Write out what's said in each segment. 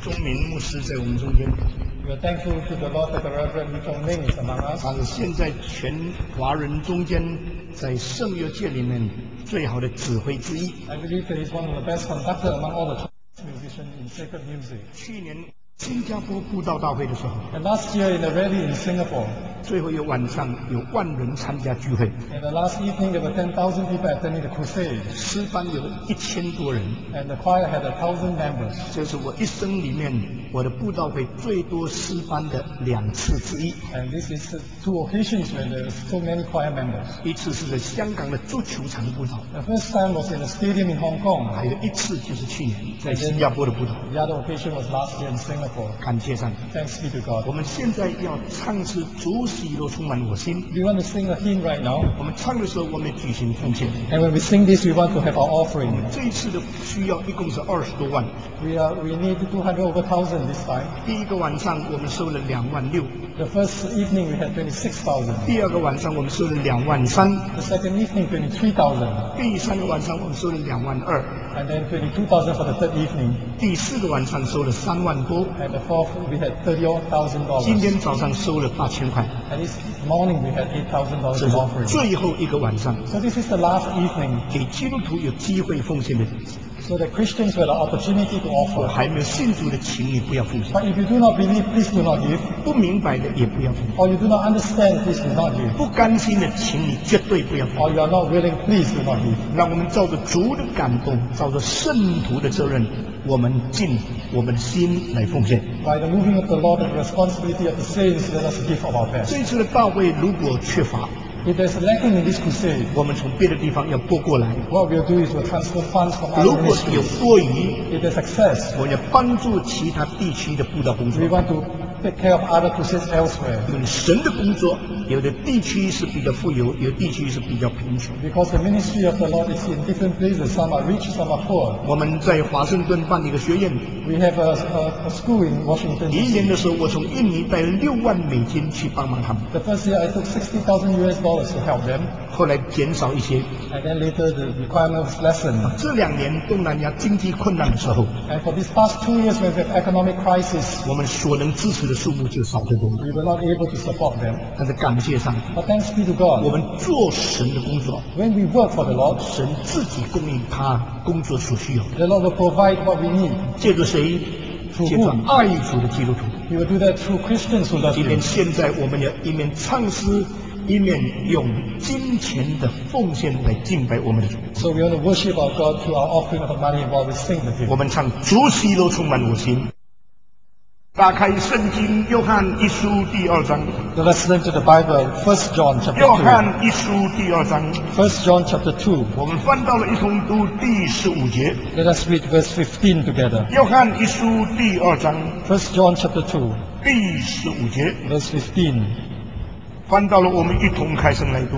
钟明牧师在我们中间。 We are thankful to the Lord that the Reverend Lee Chong Ming is among us. 他是现在全华人中间在圣乐界里面最好的指挥之一。 I believe that he's one of the best conductor among all the musicians in sacred music. 去年新加坡布道大会的时候 And last year in the rally in Singapore, 最后一个晚上有万人参加聚会， and the last evening there were 10,000 people attending the crusade, 诗班有1000多人。 and the choir had 1,000 members. 这是我一生里面我的布道会最多诗班的2次之一。 And this is 2 occasions when there were so many choir members. 一次是在香港的足球场布道， The first time was in a stadium in Hong Kong. 还有一次就是去年在新加坡的布道。 The other occasion was last year in Singapore. 感谢上帝。 Thanks be to God. 我们现在要唱诗主喜乐充满我心。 We want to sing a hymn right now. 我们唱的时候，我们举行奉献。 And when we sing this, we want to have our offering. 这一次的需要一共是20多万。 We need 200 over 1,000 this time. 第一个晚上我们收了26000。 The first evening we had 26,000. 第二个晚上我们收了23000。 The second evening 23,000. 第三个晚上我们收了22000。 And then 22,000 for the third evening. 第四个晚上收了3万多。 And the fourth we had $30,000. 今天早上收了8000块。 And this morning we had $8,000 这 in 是 offering. 最后一个晚上， So this is the last evening. 给基督徒有机会奉献的。 So the Christians will have the opportunity to 我 offer. 还没有信主的，请你不要奉献； But if you do not believe, please do not give. 不明白的也不要奉献； Or you do not understand, please do not give. 不甘心的，请你绝对不要奉献。 Or you are not willing, please do not give. 让我们照着主的感动，照着圣徒的责任，我们尽我们的心来奉献。 By the moving of the Lord and the responsibility of the saints, let us give of our best. 这一次的大会如果缺乏， If there's a lacking in this crusade, 我们从别的地方要拨过来； what we'll do is we'll transfer funds from 如 other 果有 ministries. 多余， If there's excess, 我要帮助其他地区的布道工作 we。want to take care of other crusades elsewhere. 因为神的工作，有的地区是比较富有，有的地区是比较贫穷。 Because the ministry of the Lord is in different places. Some are rich, some are poor. 我们在华盛顿办了一个学院， We have a school in Washington. 第一年的时候，我从印尼带了6万美金去帮忙他们， The first year I took $60,000 to help them. 后来减少一些。 And then later the requirement was lessened. 这2年东南亚经济困难的时候， And for these past 2 years when we have economic crisis, 我们所能支持的数目就少得多。 we were not able to support them. 但是感谢上帝， But thanks be to 我 God. 们做神的工作， When we work for the Lord, 神自己供应他工作所需要。 the Lord will provide what we need. 借着谁？ Through 借着 whom? 爱主的基督徒。 He will do that through Christians who love 今天 Him. 现在我们要一面唱诗，一面用金钱的奉献来敬拜我们的主。 So we want to worship our God through our offering of money while we sing the 我 hymn. 们唱主喜乐充满我心。打开圣经，约翰一书第2章。 So let's turn to the Bible, 1 John 约 chapter 翰一书第2章， 2. 1 John chapter 2. 我们翻到了一同读第15节。 Let us read verse 15 together. 约翰一书第2章 1 John chapter 2, 第15节， verse 15. 翻到了，我们一同开声来读。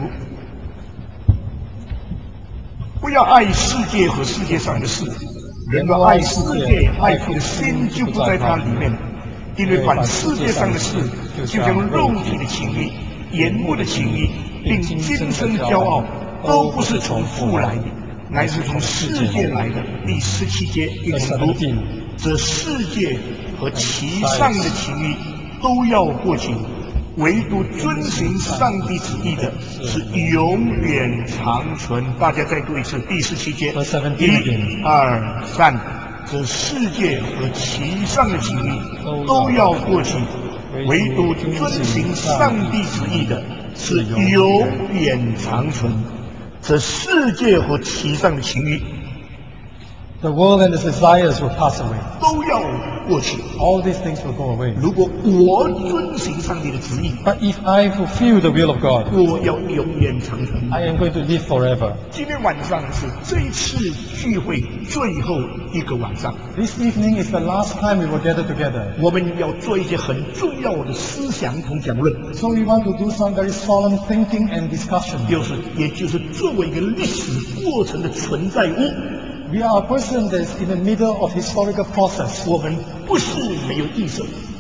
不要爱世界和世界上的事，人若爱世界，爱父的心就不在它里面。因为凡世界上的事，就像肉体的情欲、眼目的情欲，并今生骄傲，都不是从父来的，乃是从世界来的。第17节一同读：这世界和其上的情欲都要过去，唯独遵行上帝旨意的是永远长存。大家再读一次第17节 Verse 17 1、2、3。这世界和其上的情欲都要过去，唯独遵行上帝旨意的是永远长存。这世界和其上的情欲 The world and its desires will pass away. 都要过去。 All these things will go away. 如果我遵行上帝的旨意， But if I fulfill the will of God, 我要永远长存。 I am going to live forever. 今天晚上是这一次聚会最后一个晚上， This evening is the last time we will gather together. 我们要做一些很重要的思想同讲论， So we want to do some very solemn thinking and discussion. 也就是作为一个历史过程的存在物， We are a person that is in the middle of historical process. 我们不是没有意识，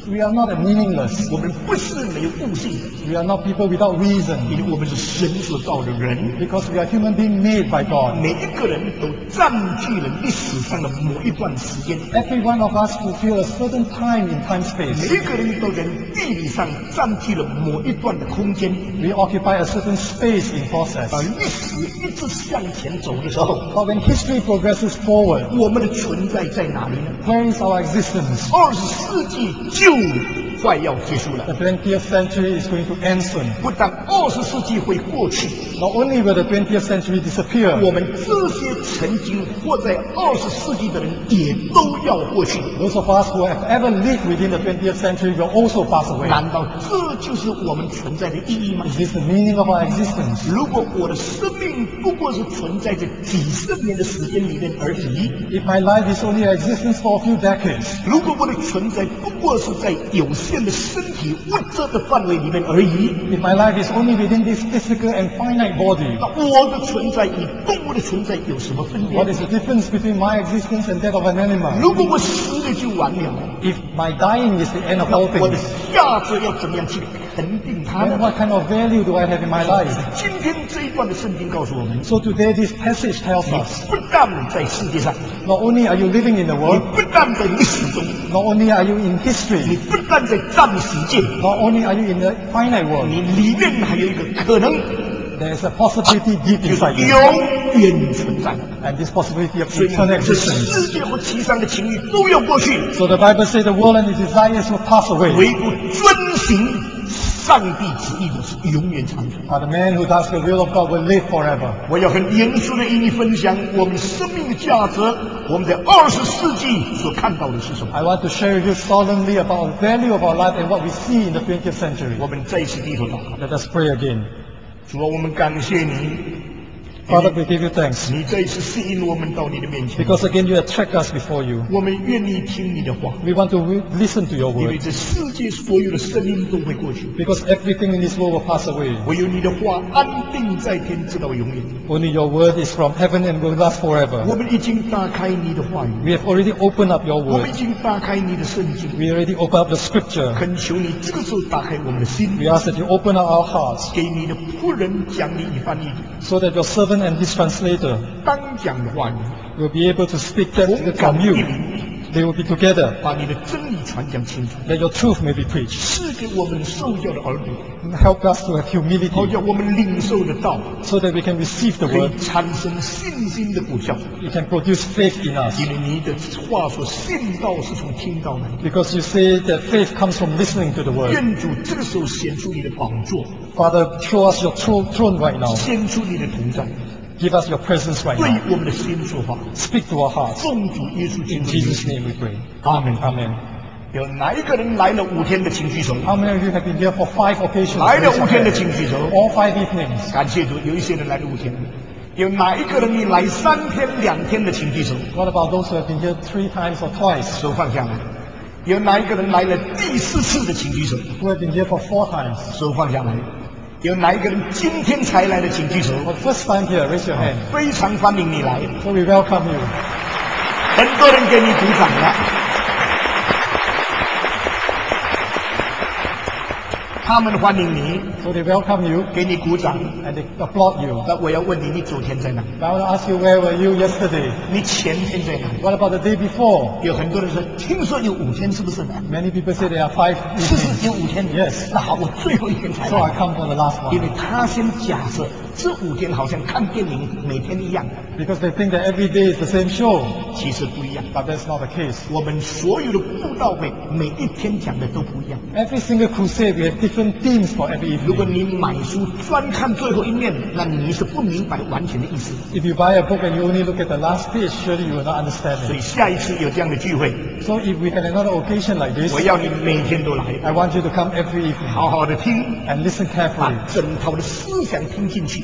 We are not meaningless. 我们不是没有悟性的， We are not people without reason. 因为我们是神所造的人。 Because we are human beings made by God. 每一个人都占据了历史上的某一段时间， Every one of us fulfill a certain time in time 每 space. 一个人都在地理上占据了某一段的空间。 We occupy a certain space in process. 历史一直向前走的时候， But when history progresses forward, 我们的存在在哪里呢？ where is our existence? 20世纪就快要结束了， The 20th century is going to end soon. 不但20世纪会过去， Not only will the 20th century disappear, 我们这些曾经活在20世纪的人也都要过去。 those of us who have ever lived within the 20th century will also pass away. 难道这就是我们存在的意义吗？ Is this the meaning of our existence? 如果我的生命不过是存在着几十年的时间里面而已， If my life is only an existence for a few decades, 如果我的存在不过是在有限的身体物质的范围里面而已， if my life is only within this physical and finite body, 那我的存在与动物的存在有什么分别 what？is the difference between my existence and that of an animal? 如果我死了就完了， If my dying is the end of 那 all 我的 things, 价值要怎么样去肯定它 then 呢？ what kind of value do I have in my life? 今天这一段的圣经告诉我们， So today this passage tells 你 us, 不但在世界上， not only are you living in the 你 world, 不但在历史中， not only are you in 你 history, 不但在暂时界， not only are you in the finite world, 你里面还有一个可能， there is a possibility deep 就是 inside you, 永远存在。 and this possibility of 所以 eternal 这 existence. 世界和其上的情欲都要过去， So the Bible says the world and its desires will pass away, 唯独遵行上帝旨意的是永远长存。 but the man who does the will of God will live forever. 我要很严肃的与你分享我们生命的价值，我们在20世纪所看到的是什么？ I want to share with you solemnly about the value of our life and what we see in the 20th century. 我们再一次低头祷告， Let us pray again. 主啊，我们感谢你， Father, we give you thanks 你再一次吸引我们到你的面前， because again you attract us before you. 我们愿意听你的话， We want to listen to your 因为 word 这世界所有的声音都会过去， because everything in this world will pass away. 唯有你的话安定在天，直到永远。 Only your word is from heaven and will last 我 forever. 们已经打开你的话语， We have already opened up your 我们 word. 已经打开你的圣经， We already opened up the scripture. 恳求你这个时候打开我们的心， We ask that you open up our hearts 给你的仆人讲你与翻译 so that your servant and his translator 当讲的话语， will be able to speak that 同感 from 一 you. 灵， They will be together 把你的真理传讲清楚， that your truth may be preached. 赐给我们受教的耳朵， Help us to have 好 humility 叫我们领受得到， so that we can receive the 可以 word. 产生信心的果效。 It can produce faith in us 因为你的话说，信道是从听到来的。 because you say that faith comes from listening to the word. 愿主这个时候显出你的宝座， Father, show us your throne right now. 显出你的同在， Give us your presence right 对 now. 我们的心说话。 Speak to our hearts. 奉主耶稣基 In 督的名 Jesus' name we pray. 阿门。 Amen. 有哪一个人来了5天的，请举手。 How many of you have been here for 5 occasions? 来了 Raise your 5天的， hand. 请举手。 All 5 evenings. 感谢主，有一些人来了5天。有哪一个人你来3天、2天的，请举手。 What about those who have been here 3 times or twice? 手放下来。有哪一个人来了第4次的，请举手。 Who have been here for 4 times? 手放下来。有哪一个人今天才来的，请举手。 For the first time here, raise your hand. 非常欢迎你来， So we welcome you. 很多人给你鼓掌了。他们欢迎你， So they welcome you 给你鼓掌。 and they applaud you. 那我要问你，你昨天在哪？ I want to ask you, where were you yesterday? 你前天在哪？ What about the day before? 有很多人说，听说有5天，是不是呢？ Many people say there are 5 是不 evenings. 是有5天 Yes. 那好，我最后一天才 So I 来， come for the last 因 one. 为他先假设这5天好像看电影每天一样， Because they think that every day is the same show. 其实不一样。 But that's not the case. 我们所有的布道会每一天讲的都不一样。 Every single crusade, we have different themes for every 如果 evening. 你买书专看最后一面，那你是不明白完全的意思。 If you buy a book and you only look at the last page, surely you will not understand 所以 it. 下一次有这样的聚会， So if we had another occasion like this, 我要你每天都来， I want you to come every evening 好好的听， and listen 把 carefully 整套的思想听进去，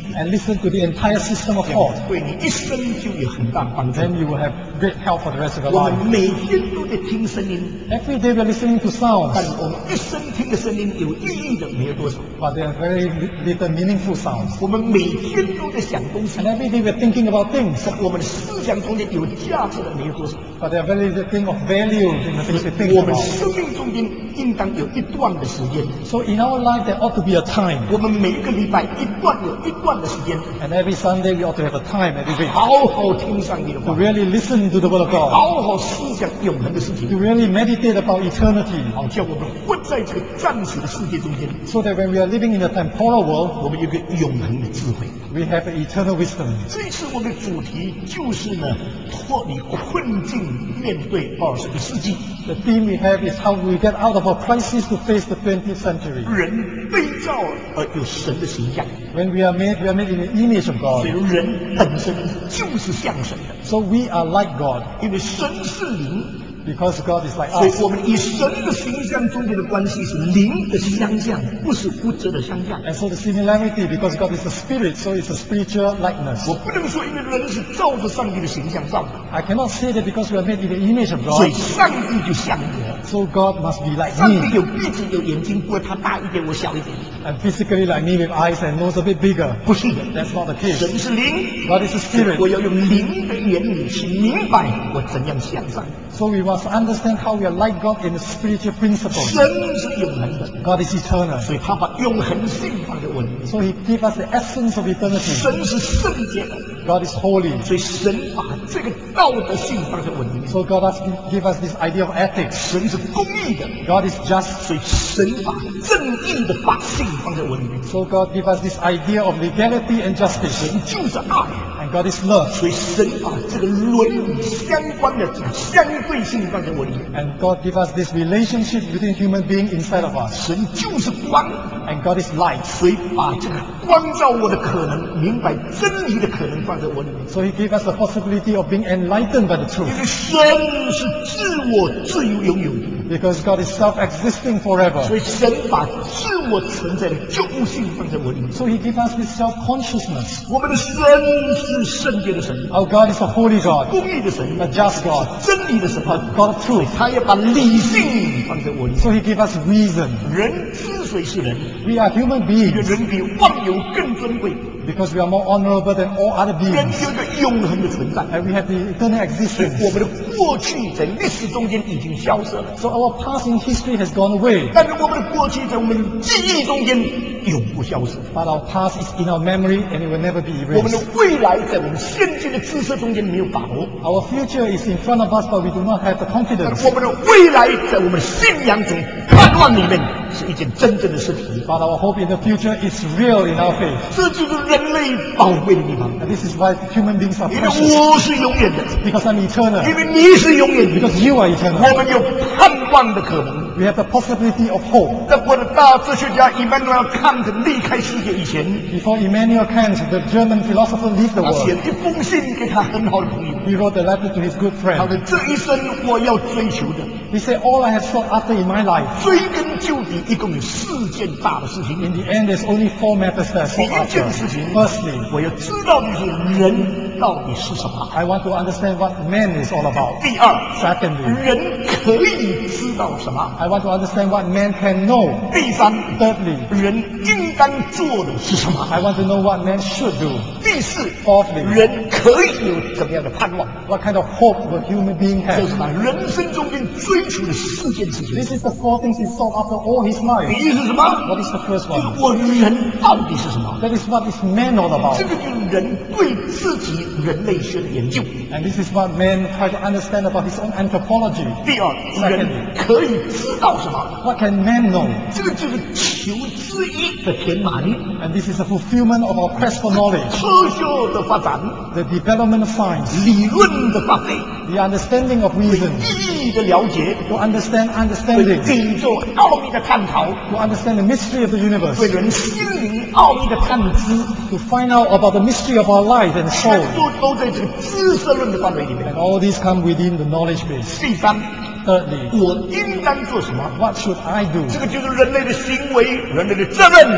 and listen to the entire system of thought, 对你一生就有很大的帮助。 then you will have great help for the rest of your 我们 life. 每天都在听声音， Every day we are listening to 但 sounds, 我们一生听的声音有意义的没有多少。 but they are very little meaningful sounds. 我们每天都在想东西 And，every day we are thinking about things, 我们的思想中间有价值的没有多少。 but there are very little thing of value in the things we think 我们 about. 生命中间应当有一段的时间， So in our life there ought to be a time, 我们每一个礼拜有一段的时间， and every Sunday we ought to have a time every week 好好听上帝的 to 话， really listen to the Word of God, 好好思想永恒的事情， to really meditate about eternity, 好叫我们混在这个暂时的世界中间， so that when we are living in a temporal world, 我们有个永恒的智慧。 we have eternal wisdom. 这一次我们的主题就是呢，脱离困境，面对21世纪。 The theme we have is how we get out of our crisis to face the 20th century. 人被造而有神的形象， When we are made in the image of 所以 God. 人本身就是像神的， So we are like God 因为神是灵， because God is like 所以 us. 我们与神的形象中间的关系是灵的相像，不是物质的相像。 And so the similarity, because God is a spirit, so it's a spiritual likeness. 我不能说因为人是照着上帝的形象造的， I cannot say that because we are made in the image of 所以 God, 上帝就像我。 so God must be like 上帝 me. 有鼻子有眼睛，不过他大一点，我小一点， And physically like me with eyes and nose a bit bigger. 不是的。 That's not the case. 神是灵， God is a spirit. 我要用灵的原理去明白我怎样向上。 So we must understand how we are like God in the spiritual principles. 神是永恒的， God is eternal. 所以他把永恒性放在我里面。 So He gave us the essence of eternity. 神是圣洁的， God is holy. 所以神把这个道德性放在我里面。 So God has give us this idea of ethics. 神是公义的， God is just. 所以神把正义的法性放在我里面。 So God give us this idea of legality and justice. 神就是爱， And God is love. 所以神把这个伦理相关的这个相对性放在我里面。 And God give us this relationship between human being inside of us. 神就是光， And God is light. 所以把这个光照我的可能、明白真理的可能放在我里面。 So He gave us the possibility of being enlightened by the 因 truth. 为神是自我自由拥有的， Because God is self-existing forever. 所以神把自我存在的救物性放在我里面。 So He gave us this self-consciousness. 我们的神是圣洁的神， Our God is a holy God, 公义的神， a just God, 真理的神， a God of truth. 他要把理性放在我里面。 So He gave us reason. 人之所以是人， We are human 因为 beings 人比万有更尊贵， because we are more honorable than all other 人 beings. 有一个永恒的存在。 And we have the eternal 我 existence. 们的过去在历史中间已经消失了， So our past in history has gone away. 但是我们的过去在我们的记忆中间永不消失。 But our past is in our memory and it will never be 我们的 erased. 未来在我们现今的知识中间没有把握， Our future is in front of us, but we do not have the 但 confidence. 我们的未来在我们的信仰中盼望里面是一件真正的事体。 But our hope in the future is real in our faith. 这就是人类宝贵的地方， And this is why human beings are 因为 precious. 我是永远的， Because I'm 因 eternal. 为你是永远的， Because you are 我 eternal. 们有盼望的可能。 We have the possibility of hope. 在我的大哲学家伊曼努尔·康特离开世界以前， Before Immanuel Kant, the German philosopher, left the 他写 world, 了一封信给他很好的朋友。 he wrote a letter to his good 他 friend. 说：“这一生我要追求的， He said, all I have sought after in my life, 追根究底，一共有4件大的事情。 in the end, there's only 4 matters that I sought 第一件 after. 事情， Firstly, 我要知道的是人到底是什么。 I want to understand what man is all about. 第二， Secondly, 人可以知道什么。 I want to understand what man can know. 第三， Thirdly, 人应当做的是什么。 I want to know what man should do. 第四， Fourthly, 人可以有怎么样的盼望。 what kind of hope will human being 这 have? 是他人生中间追求的4件事情。 This is the 4 things he sought after all his 第 life. 一是什么？ What is the first 就是 one? 我人到底是什么？ That is what is man all 这 about. 个就是人对自己人类学的研究。 And this is what man try to understand about his own anthropology. 第二，人可以知道什么？ What can man know? 这个就是求知一的填满， And this is a fulfillment of our quest for knowledge, 科学的发展， the development of science, 理论的发挥， the understanding of 对 reason, 意义的了解， to understand 对 understanding, 宇宙奥秘的探讨， to understand the mystery of the 对 universe, 人心灵奥秘的探知， to find out about the mystery of our life and 全 soul. 部都在这个知识论的范围里面 And。all these come within the knowledge base. 第三， Thirdly, 我应当做什么？ what should I do? 这个就是人类的行为、人类的责任、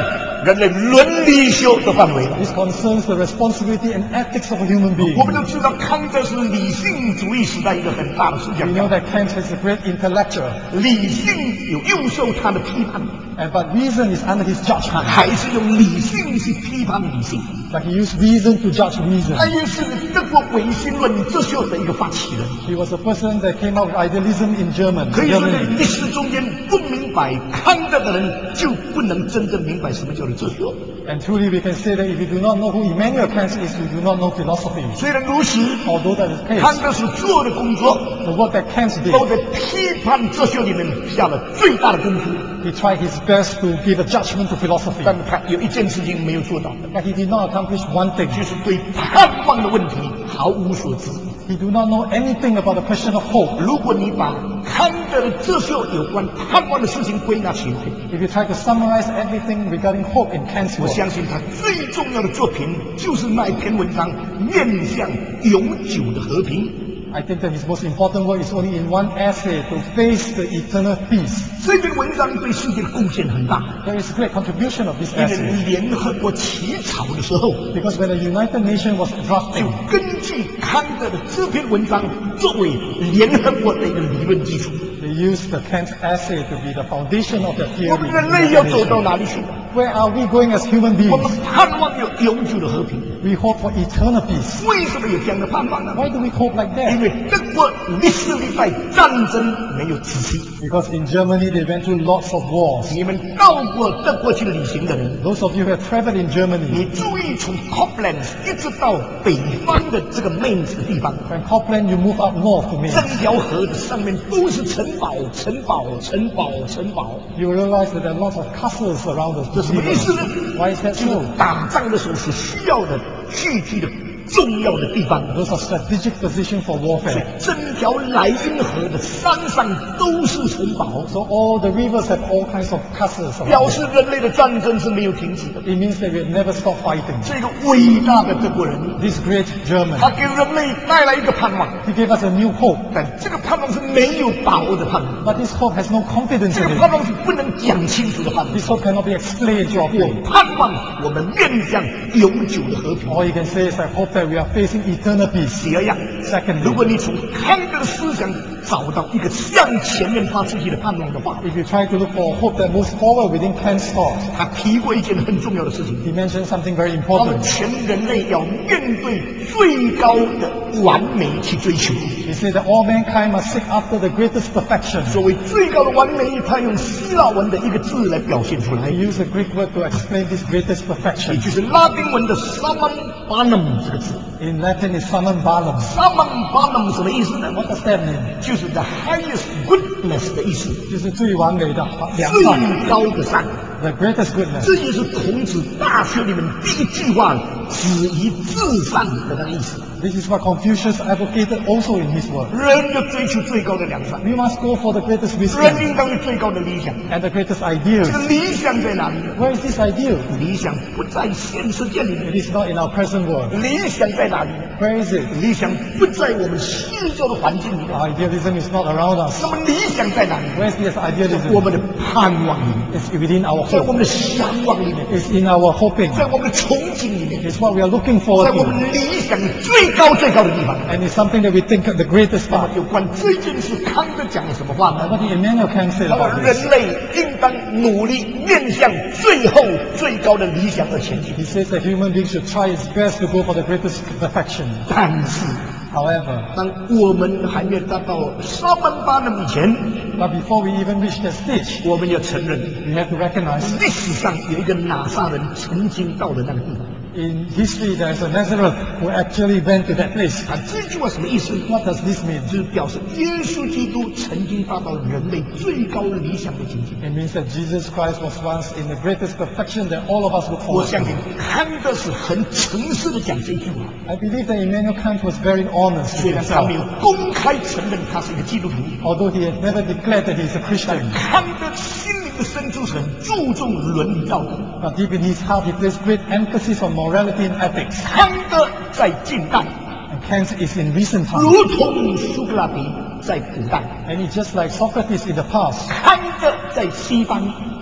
人类伦理修的范围了。 This concerns the responsibility and ethics of a human being. 我们都知道，康德是理性主义时代一个很大的思想 We know 家， that Kant is a great intellectual, 理性有诱受他的批判， but reason is under his 他 judgment. 还是用理性去批判理性。 But he used reason to judge reason. 他也是德国唯心论哲学的一个发起人。 He was a person that came up with idealism in 可以说，在 Germany. 历史中间不明白康德的人，就不能真正明白什么叫做哲学。 And truly we can say that if you do not know who Immanuel Kant is, you do not know philosophy. 虽然如此， Although that is the 康 case, 德所做的工作 the work that Kant 都 did, 在批判哲学里面下了最大的功夫， he tried his best to give a judgment to philosophy. 但他有一件事情没有做到的， But he did not accomplish one thing. 就是对盼望的问题毫无所知。 He do not know anything about the question of hope. 如果你把康德的哲学有关盼望的事情归纳起来， If you try to summarize everything regarding hope in Kant's 我 work, 相信他最重要的作品就是那一篇文章《面向永久的和平》。 I think that his most important work is only in one essay, to face the eternal peace. 这篇文章对世界的贡献很大， There is great contribution of this 因为 essay, 联合国起草的时候， because when the United Nations was 就 drafting, 根据康德的这篇文章作为联合国的一个理论基础。 they used the Kant essay to be the foundation of the 我 theory. 们 of 人 the 类要 United 走到 Nations. 哪里去？ Where are we going as human 我们 beings? 盼望有永久的和平。 We hope for eternal peace. 为什么有这样的盼望呢？ Why do we hope like 因 that? 为德国历史历代战争没有止息。 Because in Germany they went through lots of wars. 你们到过德国去旅行的人， Those of you who have traveled in Germany, 你注意从 Koblenz 一直到北方的这个 Mainz 的地方， when Copland you move up north to 整 Mainz, 条河的上面都是城堡、城堡、城堡、城堡。 you will realize that there are lots of castles around us. 这什么意思呢？ Why is that 就是 so? 打仗的时候所需要的聚集的重要的地方。 Those are strategic position for 所以 warfare. 整条莱茵河的山上都是城堡， So all the rivers have all kinds of castles 表 around 示 it. 人类的战争是没有停止的。 It means that we have never stopped fighting. 这个伟大的德国人， This great German, 他给人类带来一个盼望， he gave us a new hope. 但这个盼望是没有把握的盼望， But this hope has no confidence 这 in 个 it. 盼望是不能讲清楚的盼望。 This hope cannot be explained 我 properly. 盼望我们面向永久的和平。 All you can say is I hope that we are facing eternal peace. 第二样， Secondly, 如果你从康德的思想找到一个向前面发出去的盼望的话， if you try to look for a hope that moves forward within Kant's thought, 他提过一件很重要的事情。 he mentioned something very 他们 important. 全人类要面对最高的完美去追求。 He said that all mankind must seek after the greatest perfection. 所谓最高的完美，他用希腊文的一个字来表现出来， He used a Greek word to explain this greatest 也 perfection. 就是拉丁文的 summum bonum 这个字。 In Latin, it's summum bonum. summum bonum 什么意思呢？ What does that mean? 就是 the highest goodness 的意思， 就是最完美的良善， 最高的善。 the greatest goodness. 这也是孔子大学里面第一句话“止于至善”的那个意思。 This is what Confucius advocated also in his work. 人要追求最高的良善， We must go for the greatest 人 wisdom 应当有最高的理想。 and the greatest 这 ideals. 个理想在哪里呢？ Where is this ideal? 理想不在现实界里面， It is not in our present world. 理想在哪里呢？ Where is it? 理想不在我们世界的环境里面。 Our idealism is not around us. 那么理想在哪里呢？ Where is this 我 idealism? 们的盼望里面， It's within our 在我 hope. 们的向往里面， It's in our hoping. 在我们的憧憬里面， It's what we are looking 在 forward 我 to. 们理想最高最高的地方。 And it's something that we think the greatest 那么 part. 有关这件事，康德讲了什么话 And 呢？ what did Immanuel Kant say 他说 about this? 人类应当努力面向最后最高的理想而前进。 He says that human beings should try its best to go for the greatest perfection. 但是， However, 当我们还没有达到沙门巴那以前， but before we even reach that stage, 我们要承认， we have to recognize 历史上有一个拿撒人曾经到了那个地方。 in history there is a Nazareth who actually went to that place. 啊，这句话什么意思？ What does this mean? 就是表示耶稣基督曾经达到人类最高理想的境界。 It means that Jesus Christ was once in the greatest perfection that all of us look 我 forward 相信 to. 康德是很诚实的讲这句话， I believe that Immanuel Kant was very honest 虽 with 然他 himself. 没有公开承认他是一个基督徒， Although he has never declared that he is a 但 Christian, 康德心灵的深处是很注重伦理道德。 but deep in his heart he placed great emphasis on morality and ethics. 康德在近代， And Kant is in recent times. 如同苏格拉底在古代， And it's just like Socrates in the past. 康德在西方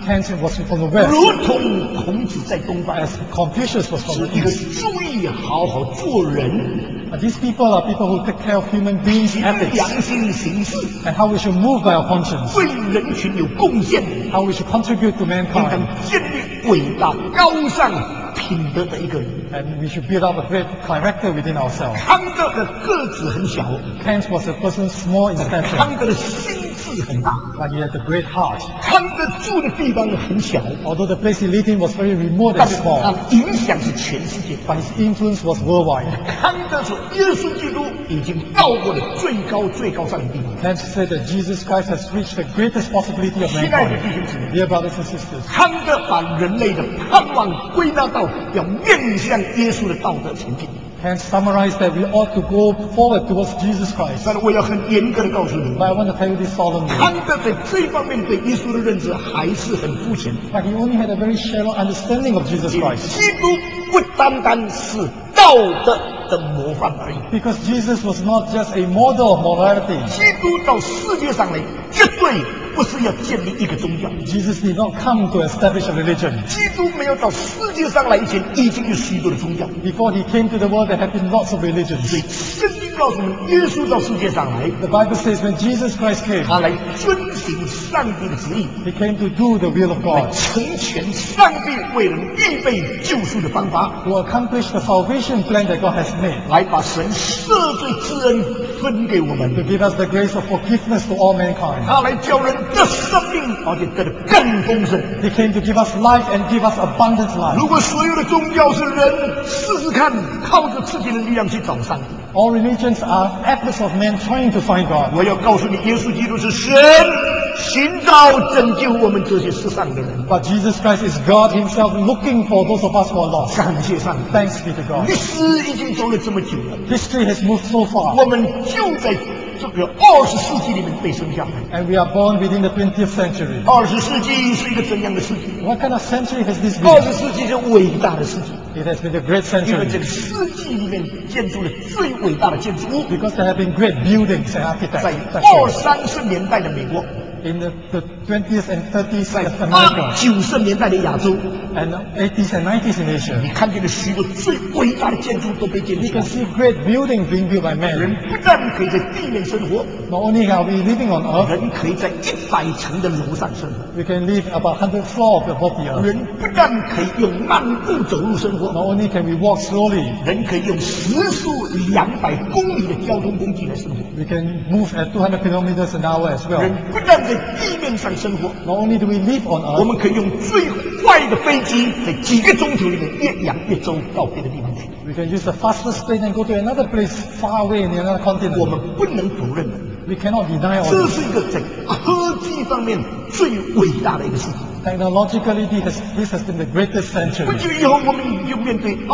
Hence it was from the west, 如同孔子在东方， as Confucius was from 是 the 一个 east. 注意好好做人， These people are people who take care of human beings' 凭 ethics 良心行事， and how we should move by our conscience, 为人群有贡献， how we should contribute to 应当 mankind, 建立伟大、高尚品德的一个人。 and we should build up a great character within ourselves. 康德的个子很小， Kant was a person small in stature, 康德的心智很大。 but he had a great heart. 康德住的地方很小， Although the place he lived in was very remote 但 and 是他 small, 影响是全世界。 but his influence was worldwide. 康德说，耶稣基督已经到过了最高尚的地方。 Kant said that Jesus Christ has reached the greatest possibility of 亲爱的 mankind. 弟兄姊妹， Dear brothers and sisters, 康德把人类的盼望归纳到要面向耶稣的道德前进。 Kant summarized that we ought to go forward towards Jesus Christ. 但是我要很严格的告诉你， But I want to tell you this solemnly. 康德在这方面对耶稣的认知还是很肤浅。 But he only had a very shallow understanding of Jesus 因为 Christ. 基督不单单是道德的模范而已， Because Jesus was not just a model of morality. 基督到世界上来，绝对不是要建立一个宗教。 Jesus did not come to establish a religion. 基督没有到世界上来以前，已经有许多的宗教。 Before he came to the world, there had been lots of 所以 religions. 圣经告诉我们，耶稣到世界上来， The Bible says when Jesus Christ came, 他来遵行上帝的旨意， he came to do the will of 来 God, 成全上帝为人预备救赎的方法， to accomplish the salvation plan that God has made, 来把神赦罪之恩分给我们。 to give us the grace of forgiveness to all mankind. 他来叫人得生命，而且得的更丰盛。 He came to give us life and give us abundant life. 如果所有的宗教是人试试看，靠着自己的力量去找上帝， All religions are efforts of men trying to find God. 我要告诉你，耶稣基督是神寻找拯救我们这些世上的人。 But Jesus Christ is God himself looking for those of us who are lost. 感谢上帝， Thanks be to God. 历史已经走了这么久了， History has moved so far, 我们就在这个20世纪里面被生下来。 and we are born within the 20th century. 20世纪是一个怎样的世纪 What kind of century has this been? ？20世纪是伟大的世纪， It has been a great 因为这 century 个世纪里面建筑了最伟大的建筑物。 because there have been great buildings and 在 architecture 20、30年代的美国， in the 20th and 30th 在 of America 80、90年代的亚洲， and 80s and 90s in 你 Asia. 看见了许多最伟大的建筑都被建 You 起来 can。see great buildings being built by 人 men. 不但可以在地面生活， Not only are we living on earth, 人可以在100层的楼上生活。 we can live about 100 floors above the earth. 人不但可以用慢步走路生活， Not only can we walk slowly, 人可以用时速200公里的交通工具来生活。 we can move at 200 kilometers an hour as 人 well. 不但在地面上生活， Not only do we live on 我 earth, 们可以用最快的飞机，在几个钟头里面越洋越洲到别的地方去。 we can use the fastest plane and go to another place far away in another 我 continent. 们不能否认的， We cannot deny all 这 this. 是一个在科技方面最伟大的一个世纪。 Technologically, this has been the greatest 不 century. 久以后，我们就面对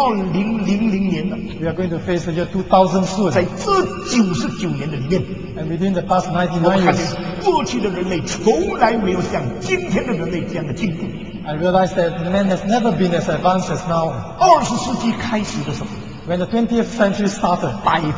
2000年了。 We are going to face the year 2000 soon. 在这99年的里面， And within the past 我 99 们看 years, 见过去的人类从来没有像今天的人类这样的进步。 I realized that man has never been as advanced as now. 20世纪开始的时候， When the 20th century started,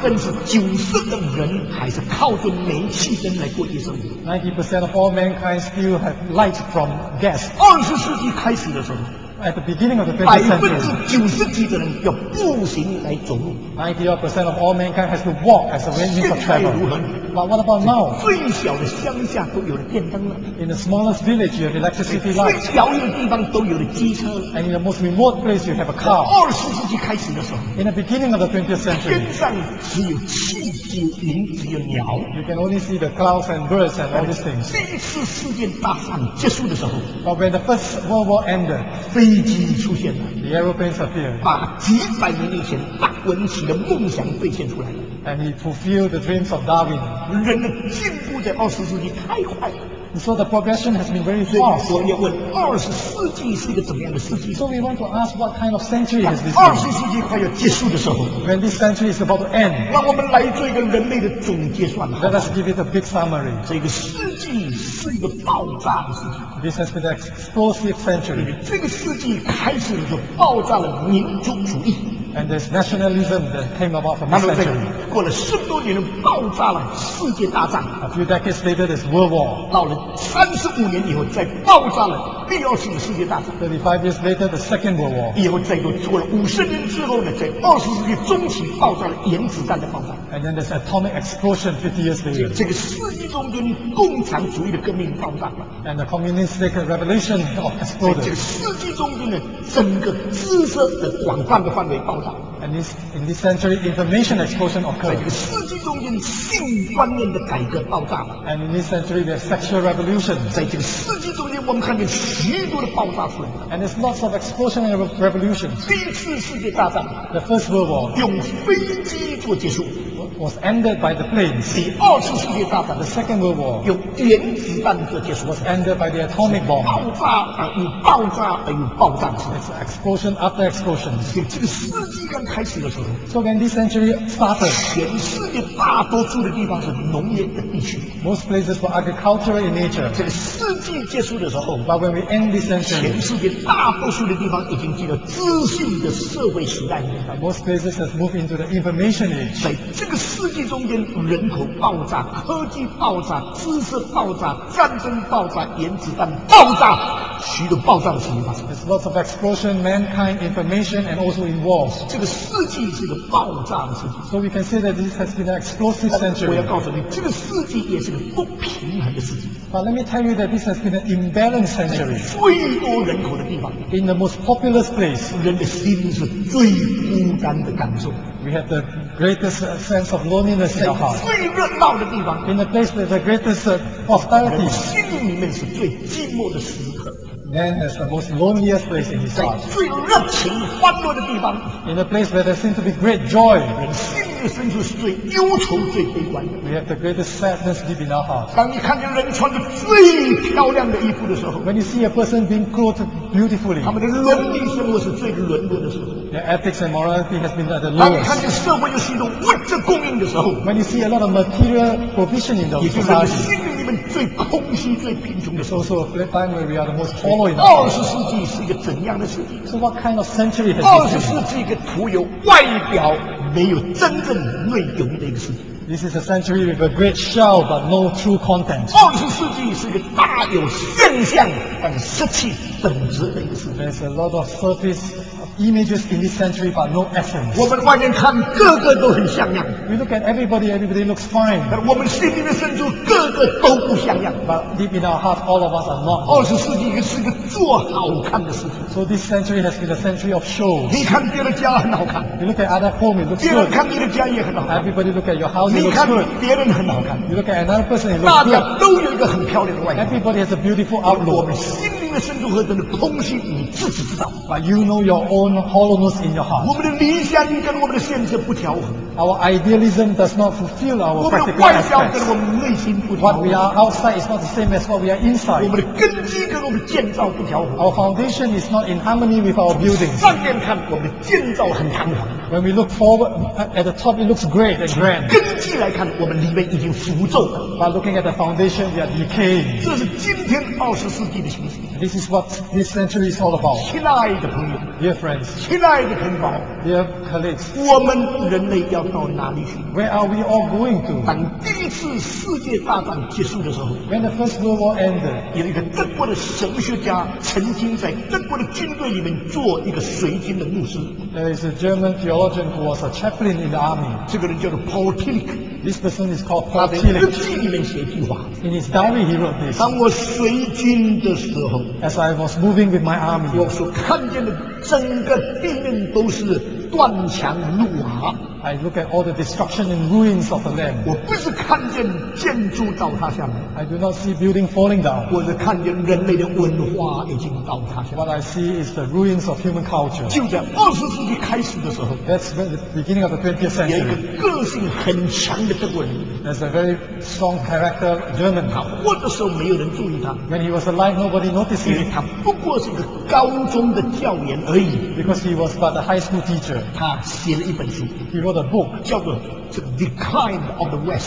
90%的人还是靠着煤气灯来过夜生活。 90% of all mankind still have light from gas. 20世纪开始的时候， At the beginning of the 20th century, 90%几的人要步行来走路。 90% of all mankind has to walk as a means 现 of 在如 travel. 何？ But what about now? 最小的乡下都有了电灯了， In the smallest village, you have 在 electricity 最 lights. 遥远的地方都有了机车。 And in the most remote place, you have a car. 20世纪开始的时候， In the beginning of the 20th century, 天上只有气，只有云，只有鸟。 you can only see the clouds and birds and all these things. 第一次世界大战结束的时候， But when the First World War ended, 飞机出现了， the aeroplanes appeared. 把几百年以前达文西的梦想兑现出来了。 And he fulfilled the dreams of Darwin. 人的进步在20世纪太快了， And so the progression has been very 所以 fast. 我要问，20世纪是一个怎么样的世纪？ So we want to ask what kind of century has this 20 been? 世纪快要结束的时候， When this century is about to end, 让我们来做一个人类的总结算好 let 吧。 us give it a big summary. 这个世纪是一个爆炸的世纪， This has been an explosive 因 century. 为这个世纪开始的时候爆炸了民族主义， And there's nationalism that came about from 然 this 后在 century. 过了10多年，爆炸了世界大战。 A few decades later, there's World War. 到了35年以后，再爆炸了第二次的世界大战。 35 years later, the Second World War. 以后再过了50年之后呢，在20世纪中期爆炸了原子弹的爆炸。 And then there's atomic explosion 50 years later. 这个世纪中间，共产主义的革命爆炸了。 And the communistic revolution 在 exploded. 这个世纪中间呢，整个知识的广泛的范围爆炸。 And in this century, information explosion 在这 occurred. 个世纪中间，性观念的改革爆炸了。 And in this century, we have sexual revolutions. 在这个世纪中间，我们看见许多的爆炸出来。 And there's lots of explosion and revolutions. 第一次世界大战 The First World War 用飞机做结束， was ended by the planes. 第二次世界大战 The Second World War 用原子弹做结束。 was ended by the atomic bomb. 爆炸有爆炸有爆炸的时候。 It's explosion after explosion. 这个世纪刚开始的时候， So when this century started, 全世界大多数的地方是农业的地区。 most places were agricultural in nature. 这个世纪结束的时候， But when we end this century, 全世界大多数的地方已经进入资讯的社会时代。 most places have moved into the information age. 在这个世纪中间，人口爆炸、科技爆炸、知识爆炸、战争爆炸、原子弹爆炸，许多爆炸的事情发生。 There's lots of explosion, mankind, information, and also in wars. 这个世纪是一个爆炸的世纪。 So we can say that this has been an explosive 我 century. 要告诉你，这个世纪也是个不平衡的世纪。 But let me tell you that this has been an imbalanced 在 century. 最多人口的地方， In the most populous place, 人的心是最孤单的感受； we have the greatest sense of loneliness in 在 our heart. 最热闹的地方， In the place with the greatest 人 prosperity, 心灵里面是最寂寞的时刻； man has the most loneliest place in his 在 heart. 最热情欢乐的地方， In a place where there seems to be great joy, 人心里的深处是最忧愁、最悲观的。 we have the greatest sadness deep in our heart. 当你看见人穿着最漂亮的衣服的时候， When you see a person being clothed beautifully, 他们的伦理生活是最沦落的时候； their ethics and morality has been at the 当你看 lowest. 见社会有许多物质供应的时候， When you see a lot of material provision in the 也就是人的 society, 心灵里面最空虚、最贫穷的 it's 时候。 also a time where we are the most hollow in our 20 heart. 世纪是一个怎样的世纪？ So what kind of century has 20 this 世 been? 纪一个徒有外表，没有真正内容的一个世纪。 This is a century with a great shell but no true content. 20世纪是一个大有现象，但失去本质的一个世纪。 There's a lot of surface of images in this century but no essence. 我们外面看个个都很像样， We look at everybody, everybody looks fine. 但我们心里的深处个个都不像样。 But deep in our heart, all of us are not. 20世纪是一个做好看的世纪。 So this century has been a century of shows. 你看别的家很好看， You look at other home, it looks 别人 good. 看你的家也很好看， Everybody look at your house, it 你 looks 看 good. 别人很好看， You look at another person, it 大 looks 家 good. 都有一个很漂亮的外表。 Everybody has a beautiful 我 outlook. 们心灵的深处何等的空虚，你自己知道。 But you know your own hollowness in your 我 heart. 们的理想跟我们的现实不调和， Our idealism does not fulfill 我 our 们的 practical 外表跟 aspects. 我们内心不调 What 和， we are outside is not the same as what we are 我 inside. 们的根基跟我们的建造不调和。 Our foundation is not in harmony with our buildings. 上面看我们的建造很堂皇， When we look forward at the top, it looks great and grand. 根基来看我们里面已经浮皱了。 But looking at the foundation, we are decaying. 这是今天20世纪的形势。 This is what this century is all about. 亲爱的朋友， Dear friends, 亲爱的同胞， dear colleagues, 我们人类要到哪里去？ where are we all going to? 当第一次世界大战结束的时候， When the First World War ended, 有一个德国的神学家曾经在德国的军队里面做一个随军的牧师， there is a German theologian who was a chaplain in the army. 这个人叫做 Paul Tillich， This person is called 他 Paul 在日 Tillich. 记里面写一句话： In his diary, he wrote this. 当我随军的时候， As I was moving with my army, 我所看见的整个地面都是断墙路瓦， I look at all the destruction and ruins of the land. 我不是看见建筑倒塌下来， I do not see building falling down. 我是看见人类的文化已经倒塌下来。 What I see is the ruins of human culture. 就在20世纪开始的时候， That's when the beginning of the 20th 有一个 century. 个性很强的德国人， There's a very strong character German. 他活的时候没有人注意他， When he was alive, nobody noticed 因为 him 他不过是一个高中的教员而已。 because he was but a high school teacher. 他写了一本书， He wrote a book 叫做《The Decline of the West》，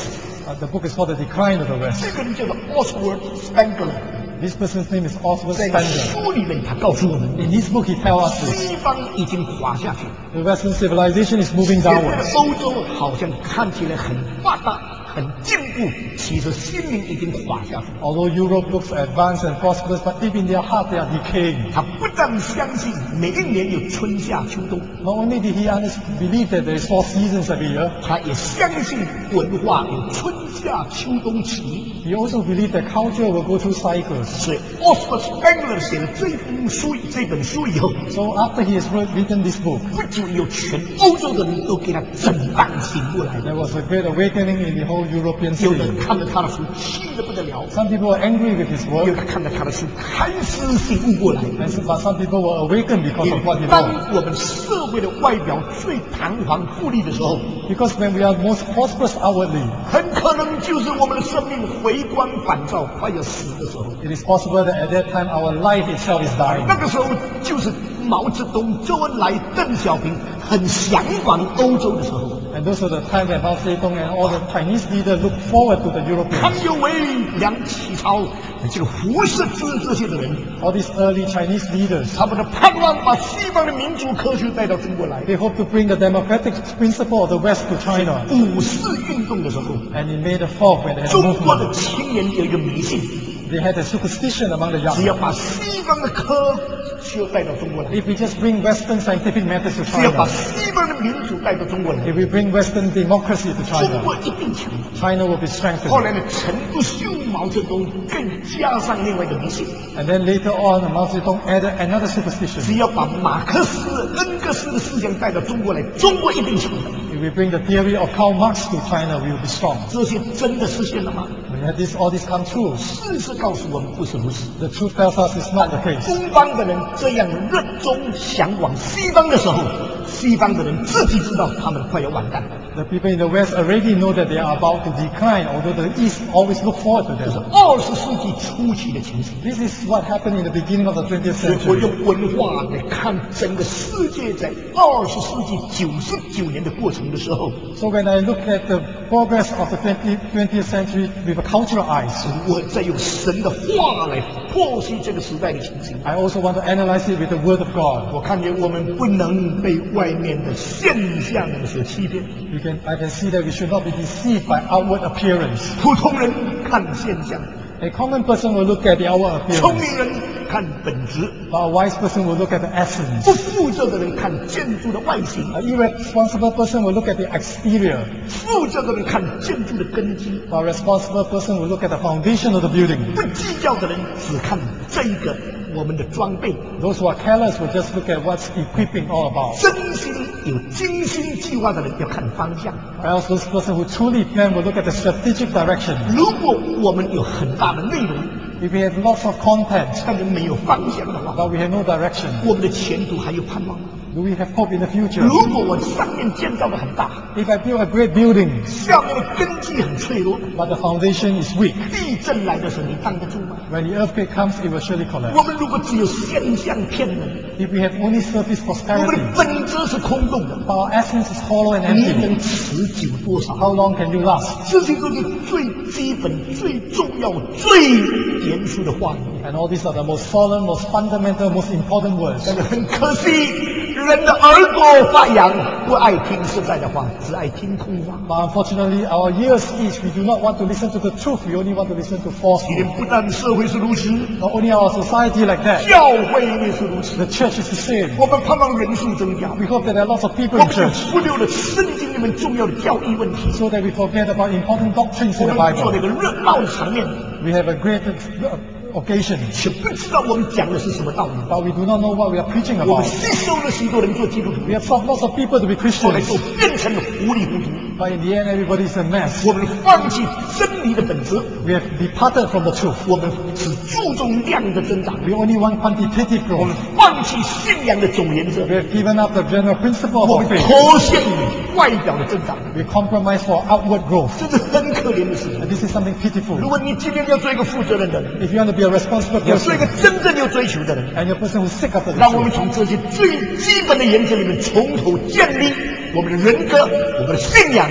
the book is called The Decline of the West. 这个人叫做 Oswald Spengler， This person's name is Oswald 在 Spengler. 书里面他告诉我们， In his book, he tells us this. 西方已经滑下去， The Western civilization is moving 现在的 downwards. 欧洲好像看起来很发达、很进步，其实心灵已经滑下去。 Although Europe looks advanced and prosperous, but deep in their heart, they are decaying. 他不但相信每一年有春夏秋冬， Not only did he believe that there is 4 seasons every year, 他也相信文化有春夏秋冬期。 he also believed that culture will go through cycles. 所以 Oswald Spengler 写了这本书以后， So after he has written this book, 不久有全欧洲的人都给他震荡醒过来， there was a great awakening in the whole European 有的 scene. 看了他的书气得不得了， Some people were angry with his 有 work, 的看了他的书开始醒悟过来。 but some people were awakened because 因 of what 为 he 当 wrote. 我们社会的外表最堂皇富丽的时候， Because when we are most prosperous outwardly, 很可能就是我们的生命回光返照、快要死的时候。 it is possible that at that time our life itself is dying. 那个时候就是毛泽东、周恩来、邓小平很向往欧洲的时候。 And those are the time when Mao Zedong and all the Chinese leaders look forward to the 康 Europeans. 有为、梁启超、这个胡适之这些的人， All these early Chinese leaders, 他们的盼望把西方的民主科学带到中国来。 they hope to bring the democratic principle of the West to China. 五四运动的时候， And in May the 4th, when they had a 中国的 movement, 青年有一个迷信， they had a superstition among the 只 young. 要把西方的科学带到中国来， If we just bring Western scientific methods to 只要把 China, 西方的民主带到中国来， if we bring Western democracy to 中 China, 国一定强。 China will be 后 strengthened. 来呢，陈独秀、毛泽东更加上另外一个迷信， And then later on, Mao Zedong added another 只 superstition. 要把马克思、恩格斯的思想带到中国来，中国一定强的。 If we bring the theory of Karl Marx to China, we will be strong. 这些真的实现了吗？ We had all this come true. 事实告诉我们不是如此。 The truth tells us it's not the case. 东方的人这样热衷向往西方的时候，西方的人自己知道他们快要完蛋。 The people in the West already know that they are about to decline, although the East always look forward to 这是 them. 20世纪初期的情形。 This is what happened in the beginning of the 20th 所以我 century. 用文化来看整个世界在20世纪99年的过程的时候， So when I look at the progress of the 20th century with cultural eyes, 我在用神的话来剖析这个时代的情形。 I also want to analyze it with the Word of God. 我看见我们不能被外面的现象所欺骗。 I can see that we should not be deceived by outward appearance. 普通人看现象， A common person will look at the outward 聪 appearance, 明人看本质， but a wise person will look at the essence. 不负责的人看建筑的外形， An irresponsible person will look at the exterior, 负责的人看建筑的根基， but a responsible person will look at the foundation of the building. 不计较的人只看这个我们的装备。 Those who are careless will just look at what's equipping all about. 真心有精心计划的人要看方向。 Or else those person who truly plan will look at the strategic direction. 如果我们有很大的内容， If we have lots of content, 但是没有方向的话， but we have no direction, 我们的前途还有盼望吗？ do we have hope in the future? 如果我上面建造的很大， If I build a great building, 下面的根基很脆弱， but the foundation is weak, 地震来的时候你挡得住吗？ when the earthquake comes, it will surely 我 collapse. 们如果只有现象骗人， If we have only surface 我们 prosperity, 的本质是空洞的， but our essence is hollow and 你 empty, 能持久多少？ how long can you last? 这些都是最基本、最重要、最严肃的话语。 And all these are the most solemn, most fundamental, most important words. 但是很可惜，人的耳朵发痒，不爱听实在的话，只爱听空话。 But unfortunately, our ears itch. We do not want to listen to the truth. We only want to listen to 今天 falsehood. 不但社会是如此， Not only our society like that, 教会也是如此。 the church is the same. 我们盼望人数增加， We hope that there are lots of people 我 in 们就 church 忽略了圣经里面重要的教义问题。 so that we forget about important doctrines 我 in the 们做了 Bible. 一个热闹的场面， We have a great occasion, 却不知道我们讲的是什么道理。 but we do not know what we are preaching 我们 about. 吸收了许多人做基督徒， We have sought lots of people to be 后来 Christians, 都变成了糊里糊涂。 but in the end, everybody is a mess. 我们放弃真理的本质， We have departed from the truth. 我们只注重量的增长， We only want quantitative 我们 growth. 放弃信仰的总原则， We have given up the general principle of 我 our 们 faith. 妥协外表的增长， We compromise for outward growth. 这是很可怜的事。 And this is something 如 pitiful. 果你今天要做一个负责任的人， If you want to be a responsible 要做一 person 个真正有追求的人， and you're a person who's sick after the 让我们 truth, 从这些最基本的原则里面从头建立我们的人格、我们的信仰，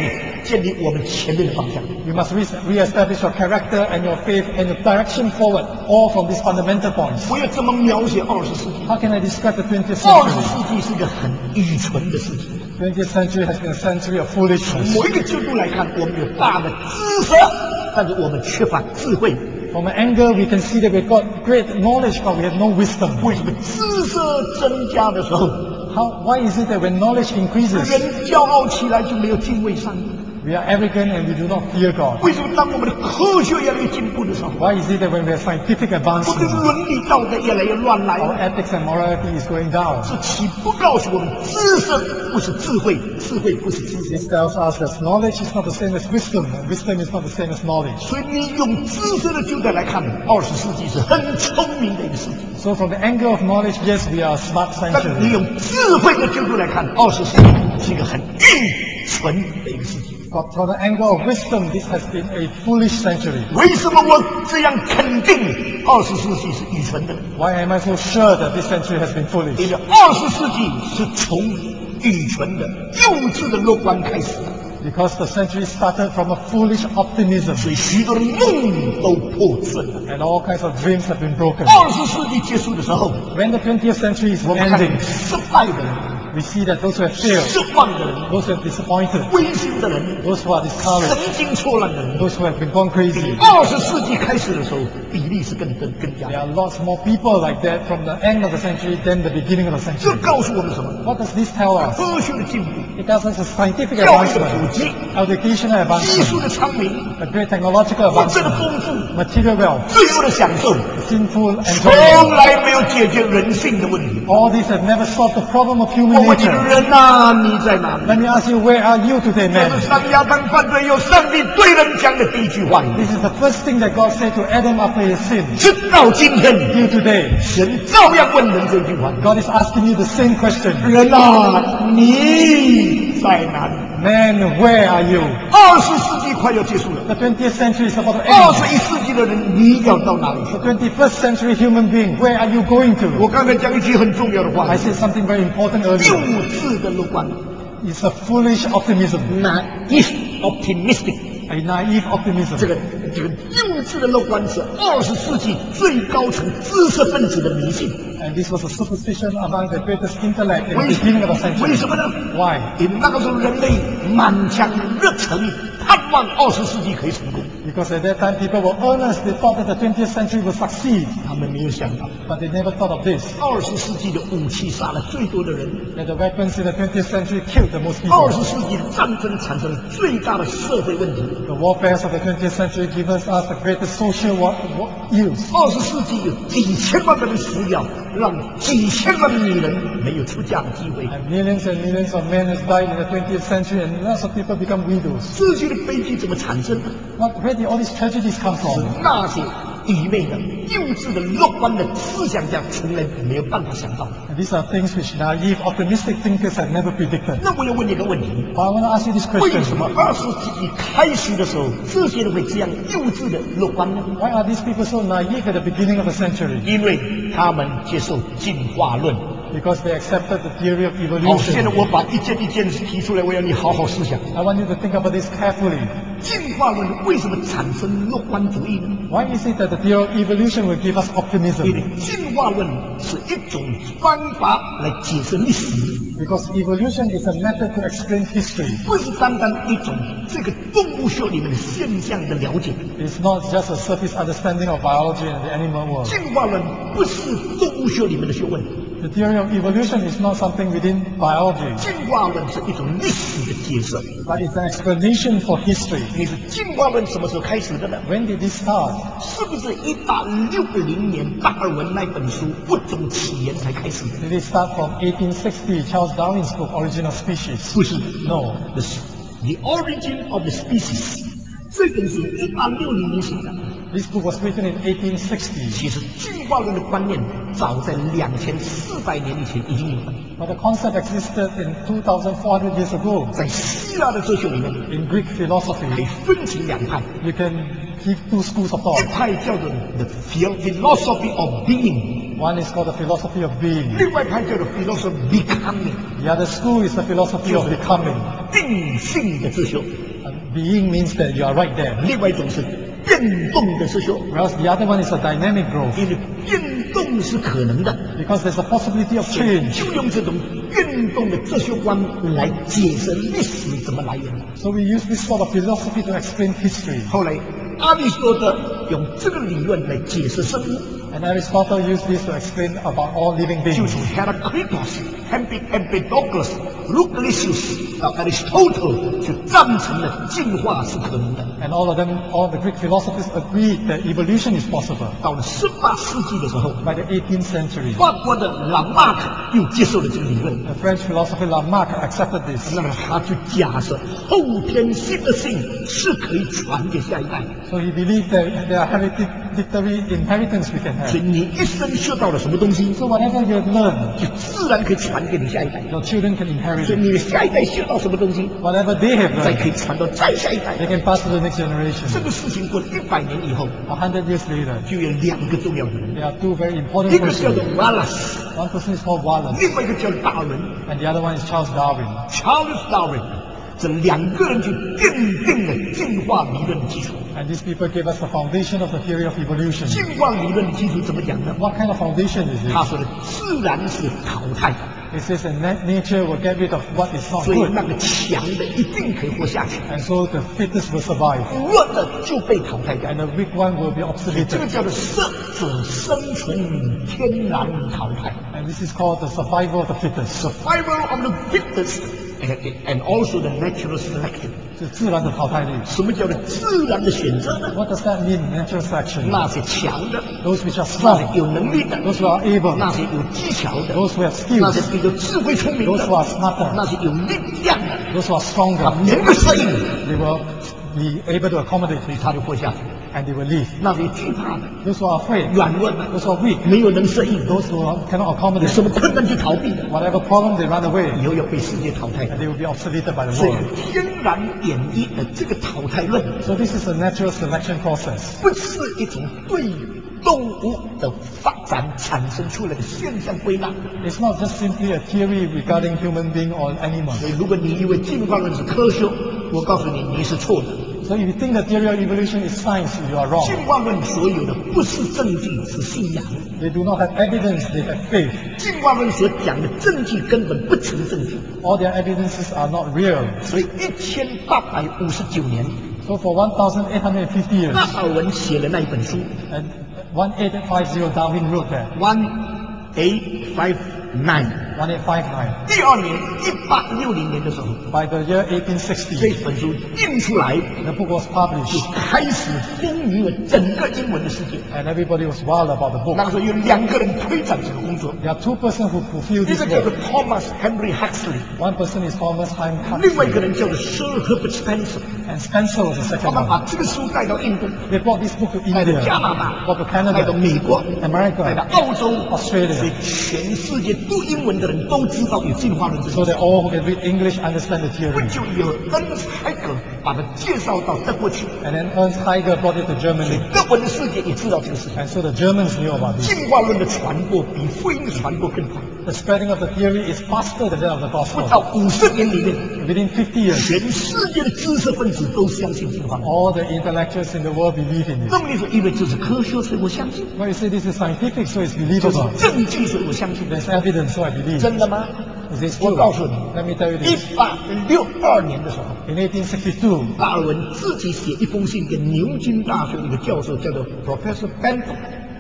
建立我们前面的方向。 You must re-establish your character and your faith and your direction forward, all from these fundamental points. 我要怎么描写20世纪？ How can I describe the 20th 20 century? 世纪是一个很愚蠢的世纪。 20th century has been a century of 从 foolishness. 某一个角度来看，我们有大的知识，但是我们缺乏智慧。 From an angle, we can see that we've got great knowledge, but we have no wisdom. 为什么知识增加的时候， Why is it that when knowledge increases, 人骄傲起来就没有敬畏上帝？ we are arrogant and we do not fear God? 为什么当我们的科学越来越进步的时候， Why is it that when we have scientific 我们的 advancement, 伦理道德越来越乱来？ our ethics and morality is going down? 这岂不告诉我们，知识不是智慧，智慧不是知识？ This tells us that knowledge is not the same as wisdom, and wisdom is not the same as knowledge. 所以你用知识的角度来看，20世纪是很聪明的一个世纪； So from the angle of knowledge, yes, we are a smart 但你 century. 用智慧的角度来看，20世纪是一个很愚蠢的一个世纪。 But from the angle of wisdom, this has been a foolish century. 为什么我这样肯定20世纪是愚蠢的？ Why am I so sure that this century has been 因 foolish? 为20世纪是从愚蠢的、幼稚的乐观开始， Because the century started from a foolish optimism, 所以许多的梦都破损了。 and all kinds of dreams have been broken. 20世纪结束的时候， When the 20th century is 我们看 ending, 失败的人、 we see that those who have failed, 失望的人、 those who have disappointed, 灰心的人、 those who are 神 discouraged, 经错乱的人， those who have been gone crazy. 20世纪开始的时候，比例是更加 There are lots more people like that from the end of the century than the beginning of the 这 century. 告诉我们什么？ What does this tell us? 科学的进步、 It tells us a scientific 教育的普 advancement, 及、 educational 技术 advancement, 的昌明、 a great technological 物质的 advancement, 丰富、 material wealth, 罪恶的享受， sinful 从 enjoyment. 来没有解决人性的问题。 All these have never solved the problem of human 我问你， nature. 人啊，你在哪里？ Let me ask you, where are you today, 这 man? 是上亚当犯罪以后，上帝对人讲的第一句话。 This is the first thing that God said to Adam after his sin. 直到今天， Till today, 神照样问人这句话： God is asking you the same question. 人啊，你在哪里 Man, where are you? ？20世纪快要结束了， The 20th century is about to end. 21世纪的人，你要到哪里去 The 21st century human being, where are you going 我 to? 刚才讲一句很重要的话 I，said something very important 幼 earlier. 稚的乐观 It's a foolish optimism, ，naive optimistic。 a naive optimism. 这个幼稚的乐观是20世纪最高层知识分子的迷信。 And this was a superstition among the greatest intellect in 为 the beginning of the 为 century. 什么呢？ Why? 因为那个时候人类满腔热忱，盼望20世纪可以成功。 Because at that time people were earnest. They thought that the 20th century would succeed. 他们没有想到， But they never thought of this. 20世纪的武器杀了最多的人， That the weapons in the 20th century killed the most people. 20世纪的战争产生了最大的社会问题。 The warfares of the 20th century give us the greatest social ills. 20世纪有几千万个人死掉，让几千万的女人没有出嫁的机会。 And millions of men has died in the 20th century, and lots of people become widows. 这些的悲剧怎么产生的？ Where did all these tragedies come 是 from? 那些愚昧的、幼稚的、乐观的思想家从来没有办法想到的。 And these are things which naive, optimistic thinkers have never predicted. 那我要问你一个问题： But I want to ask you this 为 question. 什么20世纪开始的时候，这些人会这样幼稚的乐观呢？ Why are these people so naive at the beginning of the century? 因为他们接受进化论。 Because they accepted the theory of 好，现在 evolution. 我把一件一件提出来，我要你好好思想。 I want you to think about this carefully. 进化论为什么产生乐观主义呢？ Why is it that the theory of evolution will give us 因 optimism? 为进化论是一种方法来解释历史， Because evolution is a method to explain history. 不是单单一种这个动物学里面的现象的了解。 It's not just a surface understanding of biology and the animal world. 进化论不是动物学里面的学问， The theory of evolution is not something within biology, 进化论是一种历史的解释。 but it's an explanation for history. 你是进化论什么时候开始的呢？ When did this start? 是不是1860年达尔文那本书《物种起源》才开始的？ Did it start from 1860, Charles Darwin's book, Origin of Species? 不是 No. The Origin of the Species 这本书1860年写的。 This book was written in 1860. 其实进化论的观念早在2400年以前已经有了， But the concept existed in 2,400 years ago. 在希腊的哲学里面 In Greek 可以 philosophy, 分成两派， you can keep two schools of 一 thought. 派叫做 the philosophy of being， One is called the philosophy of being. 另外一派叫做 philosophy of becoming， The other school is the philosophy of becoming. 定性的哲学。 Being means that you are right there. 另外一种是变动的哲学， Whereas the other one is a dynamic growth. 因为变动是可能的， Because there's a possibility of change. 就用这种变动的哲学观来解释历史怎么来源的。 So we use this sort of philosophy to explain history. 后来阿里士多德用这个理论来解释生物， And Aristotle used this to explain about all living 就 beings. 从 Heraclitus、Empedocles、Lucretius 到 Aristotle 就赞成了进化是可能的。 And all of them, all the Greek philosophers agreed that evolution is possible. 到了18世纪的时候， By the 18th century, 法国的朗马克又接受了这个理论， the French philosopher Lamarck accepted this. 那么他就假设后天性的性是可以传给下一代， So he believed that there are hereditary inheritance we can 所以 have. 你一生学到了什么东西， So whatever you have learned, 就自然可以传给你下一代。 your children can inherit 所以 it. 你的下一代学到什么东西， Whatever they have 再可以 learned, 传到再下一代。 they can pass to the next 这 generation. 个事情过了100年以后， 100 years later, 就有2个重要的人， there are two very important 一个叫做 persons. Wallace， One person is called Wallace, 另外一个叫达尔文 and the other one is Charles Darwin. Charles Darwin。这2个人就奠定了进化理论的基础。 And these people gave us the foundation of the theory of evolution. 进化理论的基础怎么讲呢？ What kind of foundation is 他 it? 说的自然是淘汰， It says that nature will get rid of what is not 所以 good, 那个强的一定可以活下去， and so the fittest will survive, 弱的就被淘汰掉 and。the weak one will be 所以这个 obsoleted. 叫做适者生存，天然淘汰 And this is called the survival of the fittest. （survival of the fittest） and also the natural selection。 是自然的淘汰率。 什么叫做自然的选择呢？ What does that mean, natural selection? 那些强的， Those which are 那些 strong, 有能力的， those who are able, 那些有技巧的， those who have 那些 skills, 比较智慧聪明 those 的 who，are smarter, 那些有力量的， those who are 他 stronger, 们能够适应， they will be able to accommodate 所以他就活下去。 and they will live. 那些惧怕的、 Those who are afraid, 软弱的、 those who are weak, 没有能适应的， those who cannot 有 accommodate, 什么困难就逃避的， whatever problem they run away, 以后要被世界淘汰 and 的。 they will be obsoleted by the 所以 world. 天然演绎的这个淘汰论， So this is a natural selection process. 不是一种对动物的发展产生出来的现象归纳。 It's not just simply a theory regarding human being or 所 animals. 以，如果你以为进化论是科学，我告诉你，你是错的。 So if you think the theory of evolution is science, you are wrong. 进化论所有的不是证据，是信仰。 They do not have evidence, they have faith. 进化论所讲的证据根本不成证据。 All their evidences are not real. 所以1859年， So for 1,850 years, 达尔文写了那一本书 and 1850 Darwin wrote that, 1859。 1859. 第2年，1860年的时候， By the year 这 1860, 本书印出来， the book was 就 published, 开始风靡了整个英文的世界。 and everybody was wild about the 那 book. 个时候有2个人推展这个工作， There are two persons who fulfill 一 this 个叫做 work. Thomas Henry Huxley， One person is Thomas Chaim 另外一个 Huxley, 人叫做 Sir Herbert Spencer。 and Spencer was the 他 second 们把 one. 这个书带到印度， They brought this book to 带到 India, 加拿大， brought to 带到 Canada, 美国，带 America, 到澳洲、 Australia. 所以全世界读英文的人都知道有进化论这 so 个。 that all who can read English understand the 不 theory. 久以后，恩斯海格把它介绍到德国去， And then Ernst Haeckel brought it to 所以 Germany, 德国的世界也知道这个事情。 and so the Germans knew about this. 进化论的传播比福音的传播更快， The spreading of the theory is faster than that of the 不 gospel. 到50年里面， Within 50 years, 全世界的知识分子都相信进化论。 all the intellectuals in the world believe in it. 那么你说，因为这是科学，所以我相信； Well, you say this is scientific, so it's 这 believable. 是证据，所以我相信。 There's evidence, so I believe. 真的吗？ Is this 我 true? 告诉你， Let me tell you this. 1862年的时候， In 1862, 达尔文自己写一封信给牛津大学的一个教授，叫做 Professor Bentham。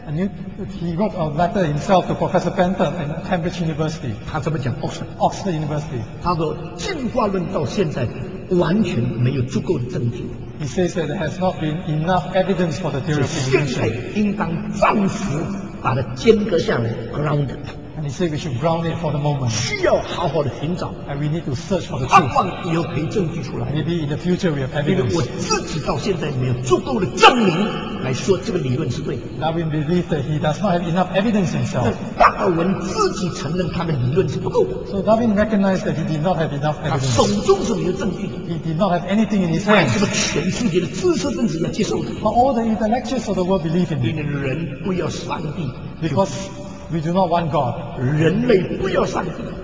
he wrote a letter himself to Professor Bentham at Cambridge University, 他这么讲？Oxford， Oxford University. 他说进化论到现在完全没有足够的证据， He says that there has not been enough evidence for the 所 theory 以 of 现在 evolution. 应当暂时把它间隔下来 ，grounded， And he said we should ground it for the moment. 需要好好的寻找， And we need to search for the 盼 truth. 望以后可以证据出来。 Maybe in the future we have 因为 evidence. 我自己到现在没有足够的证明来说这个理论是对的。 Darwin believed that he does not have enough evidence 那 himself. 达尔文自己承认他的理论是不够的， So Darwin recognized that he did not have enough 他手 evidence. 中是没有证据的。 He did not have anything in his 为什 hands. 么全世界的知识分子要接受的？ But all the intellectuals of the world believe in 因 it 为人不要上帝， because we do not want God. 人类不要上帝，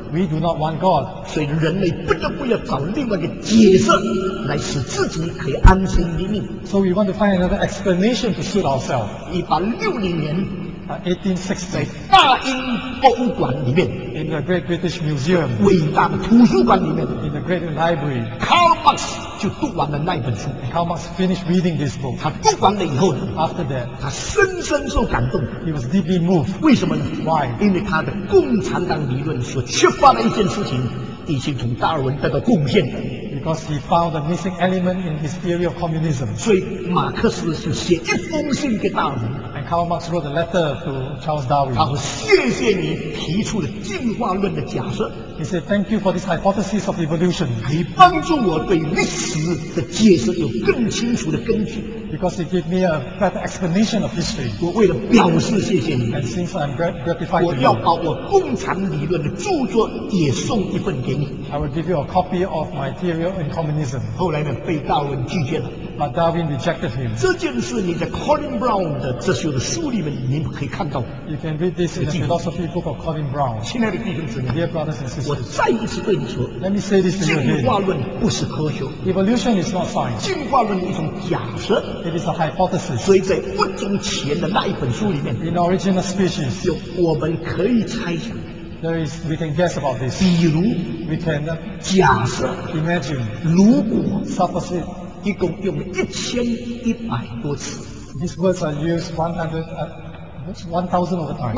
We do not want God. 所以人类不得不要找另外一个解释，来使自己可以安身立命。 So we want to find another explanation to suit ourselves. 1860年，在 1860, 大英博物馆里面， in the Great British Museum, 伟大的图书馆里面， in the Great Library, Karl Marx 就读完了那一本书。 Karl Marx finished reading this book. 他读完了以后呢， After that, 他深深受感动。 he was deeply moved. 为什么呢？ Why? 因为他的共产党理论所缺乏的一件事情，已经从达尔文得到贡献了。 Because he found a missing element in his theory of communism. 所以马克思就写一封信给达尔文， And Karl Marx wrote a letter to Charles 他 Darwin. 说：“谢谢你提出了进化论的假设， He said, thank you for this hypothesis of evolution, 可以帮助我对历史的解释有更清楚的根据。 because it gave me a better explanation of history. 我为了表示谢谢你， And since I'm gratified 我 to 要 you, 把我共产理论的著作也送一份给你。 I will give you a copy of my theory in communism. ” 后来呢，被达尔文拒绝了。 But Darwin rejected him. 这件事你在 Colin Brown 的哲学的书里面，你们可以看到。 You can read this in the philosophy book of Colin Brown. 亲爱的弟兄姊妹， Dear brothers and 我 sisters, 再一次对你说， let me say this to you 进 again. 化论不是科学， Evolution is not science. 进化论是一种假设。 It is a hypothesis. 所以在物种前的那一本书里面， In Origin of Species, 有我们可以猜想， we can guess about this. 比如 We can 假设， imagine, 如果 suppose 一共用了1100多次 these words are used 1,000 over time,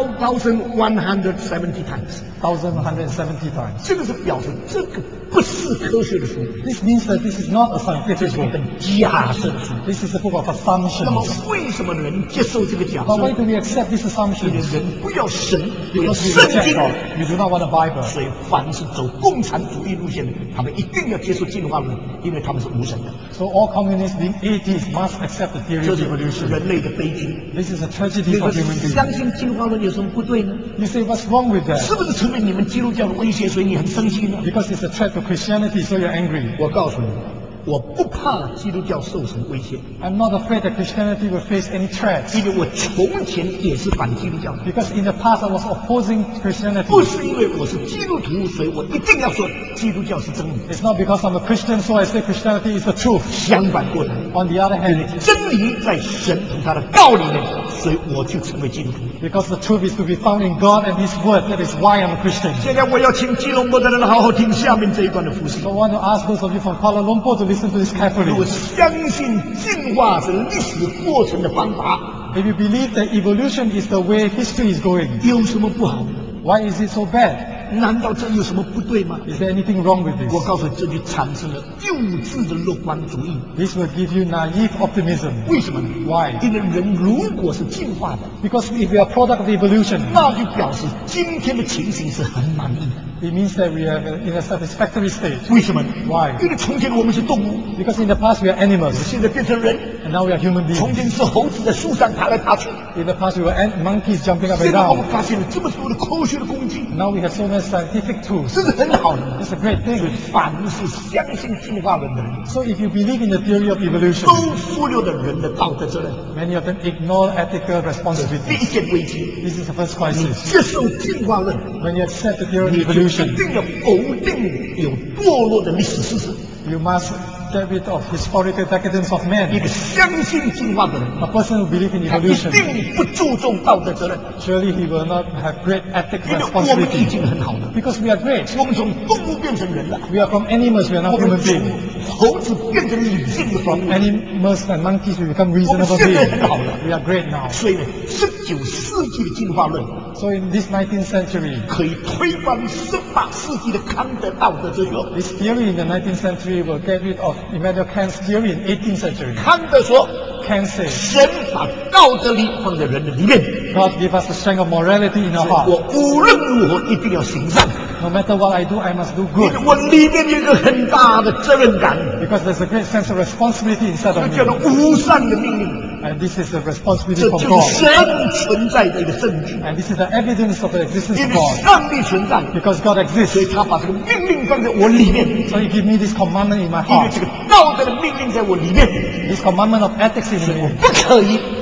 1170 times， 1,170 times. 这个是表示这个不是科学的书， This means that this is not a 这 scientific 是一 book. 本假设的书。 This is a book of 那么 assumptions. 为什么人接受这个假 But why 设？ do we accept these 因为 assumptions? 人不要神，不要 Because we 圣 reject 经。 God. We do not want a Bible. 所以，凡是走共产主义路线的，他们一定要接受进化论，因为他们是无神的。 So all communists being atheists must accept the theory 这 of 是 evolution. 人类的悲剧。 This is a tragedy 你 for 说 human beings. 相信进化论有什么不对呢？ You say, what's wrong with that? 是不是成为你们基督教的威胁，所以你很生气呢？ Because it's a threat to Christianity, so you're angry. 我告诉你，我不怕基督教受什么威胁， I'm not afraid that Christianity will face any threats. 因为我从前也是反基督教的， Because in the past I was opposing Christianity. 不是因为我是基督徒，所以我一定要说基督教是真理。 It's not because I'm a Christian, so I say Christianity is the truth. 相反过来， On the other hand, 真理在神同他的道里面，所以我就成为基督徒。 because the truth is to be found in God and His Word, that is why I'm a Christian. 现在我要请基隆坡的人好好听下面这一段的复习 So。I want to ask those of you from Kuala Lumpur to listen to this 如 carefully. 果相信进化是历史过程的方法， If you believe that evolution is the way history is going, 有什么不好呢？ why is it so bad? 难道这有什么不对吗？ Is there anything wrong with 我 this? 告诉你，这就产生了幼稚的乐观主义。 This will give you naive optimism. 为什么呢？ Why? 因为人如果是进化的， Because if we are a product of evolution, 那就表示今天的情形是很满意的。 it means that we are in a satisfactory state. 为什么呢？ Why? 因为从前我们是动物， Because in the past we are animals, 现在变成人； and now we are human 从 beings. 前是猴子在树上爬来爬去， In the past we were monkeys jumping up 现 and 在我们 down. 发现了这么多的科学的工具， Now we have so many scientific tools. 这是很好的。 It's a great 所以 thing. 凡是相信进化论的人， So if you believe in the theory of evolution, 都忽略了人的道德责任。 many of them ignore ethical 第 responsibility. 一件危机， This is the first 你 crisis. 接受进化论， When you accept the theory 你 of 就一 evolution, 定要否定有堕落的历史事实。 you must get rid of historical decadence of 一 man. 个相信进化的人， A person who believes in 他一 evolution, 定不注重道德责任， surely he will not have great ethical 因为我们已 responsibility. 经很好了。 Because we are great. 我们从动物变成人了， We are from animals, we are 我 not 们 human 从 beings. 猴子变成理性的动 From 物， animals and monkeys, we become reasonable 我们现在很 beings. 好了。 We are great now. 所以呢，19世纪的进化论 So in this 19th century, 可以推翻18世纪的康德道德哲学。 this theory in the 19th century will get rid of Immanuel Kant's theory in 18th century. 康德说， Kant says, 神把道德力放在人的里面， God give us the strength of morality in our 我 heart. 无论如何一定要行善， No matter what I do, I must do 因 good. 为我里面有一个很大的责任感， Because there's a great sense of responsibility inside 这 of 个叫做 me. 无善的命令， And this is the responsibility 这 from 就 God. 是神存在的一个证据。 And this is the evidence of the existence 因 of 为 God. 上帝存在， Because God 所 exists. 以他把这个命令放在我里面，因 So He give me this commandment in my 为 heart. 这个道德的命令在我里面， This commandment of ethics in 所以我 me. 不可以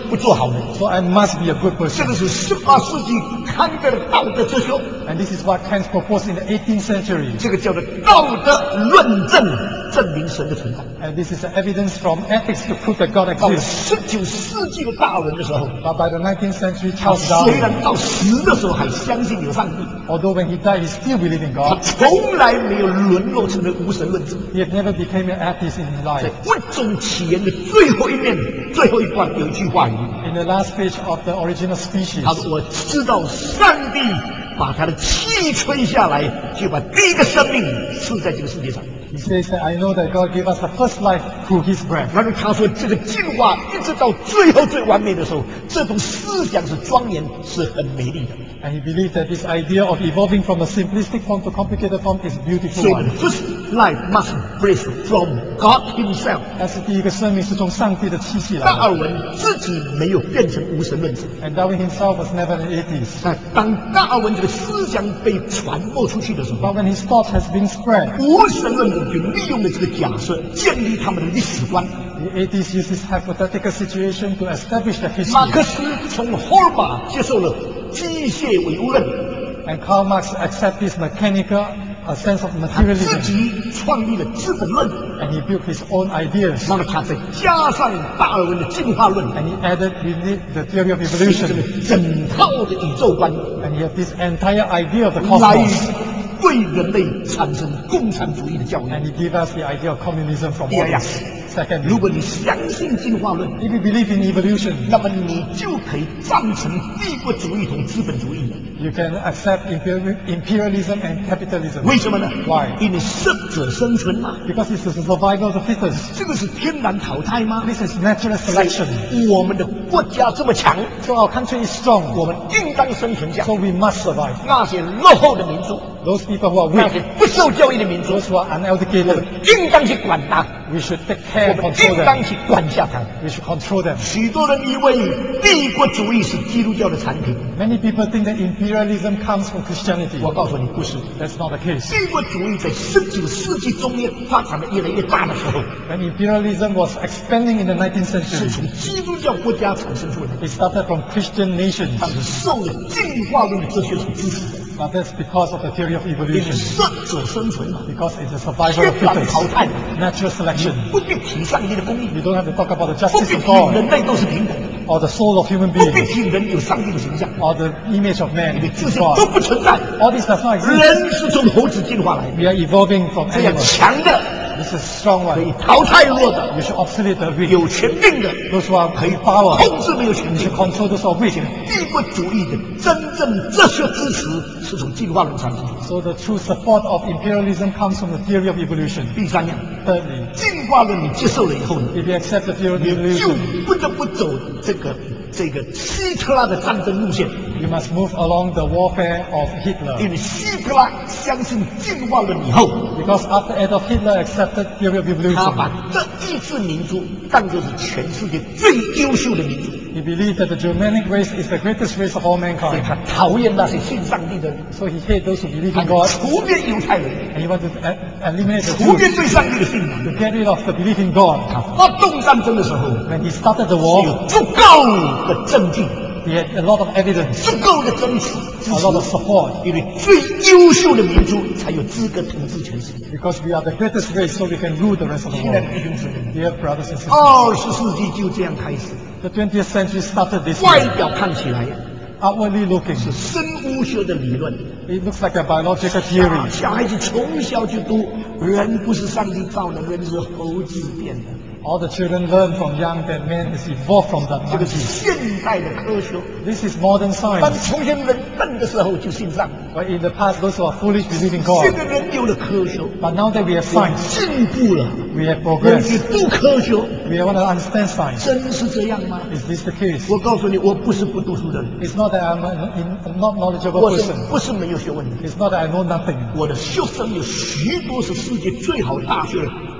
不做好人。 So I must be a good 这 person. 个是18世纪康德的道德哲学， And this is what Kant proposed in the 18th century. 这个叫做道德论证，证明神的存在。 And this is the evidence from ethics to prove that God 到 exists. 19世纪的达尔文的时候， But by the 19th century, 他 Charles 虽然 Darwin, 到死的时候还相信有上帝， although when he died, he still believed in 他 God. 从来没有沦落成为无神论者。 He had never become an atheist in his 在 life. 物种起源的最后一面、最后一段有一句话语， In the last page of the original species, 他说：“我知道上帝把他的气吹下来，就把第一个生命赐在这个世界上。” he says that I know that God gave us the first life through his breath. 然后他说，这个进化一直到最后最完美的时候，这种思想是庄严，是很美丽的。 And he believed that this idea of evolving from a simplistic form to complicated form is a beautiful 所以 one. the first life must breathe from God Himself。 但是第一个生命是从上帝的气息来的。 达尔文自己没有变成无神论者， And Darwin himself was never an atheist. 但当达尔文这个思想被传播出去的时候， But when his thought has been spread, 无神论者就利用了这个假设，建立他们的历史观。 the atheists use this hypothetical situation to establish their 马克 history. 思从霍尔马接受了机械唯物论， And Karl Marx accepted this mechanical sense of 他自 materialism. 己创立了资本论， And he built his own ideas. 那么他再加上达尔文的进化论， And he added within it the theory of 形成 evolution. 了整套的宇宙观， And he had this entire idea of the 来 cosmos. 对人类产生共产主义的教育。 And he gave us the idea of communism from all Yeah, this. yeah. Secondly, 如果你相信进化论， if you believe in evolution, 那么你就可以赞成帝国主义同资本主义。 you can accept imperialism and capitalism. 为什么呢？ Why? 因为适者生存嘛， Because it's the survival of the fittest. 这个是天然淘汰吗？ This is natural selection. 我们的国家这么强， So our country is strong. 我们应当生存下 So。we must survive. 那些落后的民族， Those people who are 那些 weak, 不受教育的民族， those who are 我们 uneducated, 应当去管他， we should take 我 care and 们 control 应当 them. 去管辖他。 We should control them. 许多人以为帝国主义是基督教的产品， Many people think that imperialism comes from Christianity. 我告诉你不是。 That's not the case. 帝国主义在19世纪中叶发展的越来越大的时候， When imperialism was expanding in the 19th 是 century, 从基督教国家产生出来的， it started from Christian nations. 但是受了进化论的哲学所支持的， But that's because of the theory of 因为 evolution. 适者生存嘛， Because it's a survival 天 of 然 fittest. 淘汰， Natural selection. 不必提上帝的公义， You don't have to talk about the 不 justice 必 of 提 God 人类都是平等的， or the soul of human 不必 beings 提人有上帝的形象， or the image of man 因为 in 这些 God. 都不存在。 All this does not exist. 人是从猴子进化来的， We are evolving from 这样 animals. 强的 This is strong 可 one. 以淘汰弱的， You should obsolete the weak. 有权柄的 Those who are 可以 in power, 控制没有权 you 柄 should。control those who are weak. 帝国主义的真正哲学支持是从进化论产生出来的。 So the true support of imperialism comes from the theory of evolution. 第三样， Thirdly, 进化论你接受了以后呢， if you accept the theory of 你就 evolution, 不得不走这个希特勒的战争路线， you must move along the warfare of 因 Hitler. 为希特勒相信进化论以后， Because after Adolf Hitler accepted theory of 他把 evolution, 这一支民族当作是全世界最优秀的民族， he believed that the Germanic race is the greatest race of all 所以 mankind. 他讨厌那些信上帝的人， So he hated those who believe 他 in 就 God, 除灭犹太人， and he wanted to eliminate the 除灭 Jews 对上帝的信仰。 to get rid of the belief in God. 他发动战争的时候， When he started the 有 war, 足够的证据， he had a lot of evidence, 足够的真实支 a lot of 持， support, 因为最优秀的民族才有资格统治全世界。 because we are the greatest race, so we can rule the rest of the 亲爱 world. 的弟兄姊妹， Dear brothers and sisters, 20世纪就这样开始， the 20th century started this 外 way. 表看起来 Outwardly looking, 是生物学的理论， it looks like a biological theory. 小孩子从小就读，人不是上帝造的，人是猴子变的， All the children learn from young that man is evolved from the 这个是 monkey. 现代的科学。 This is modern 当 science. 从前人笨的时候就信上帝， But in the past, those who are foolish believe in 现 God. 在人有了科学， But now that we have science, 进步了， we have 人去 progressed. 读科学， We want to understand science. 真是这样吗？ Is this the case? 我告诉你，我不是不读书的人， It's not that I'm a not knowledgeable 我是 person. 不是没有学问的？ It's not that I know nothing. 我的学生有许多是世界最好大学的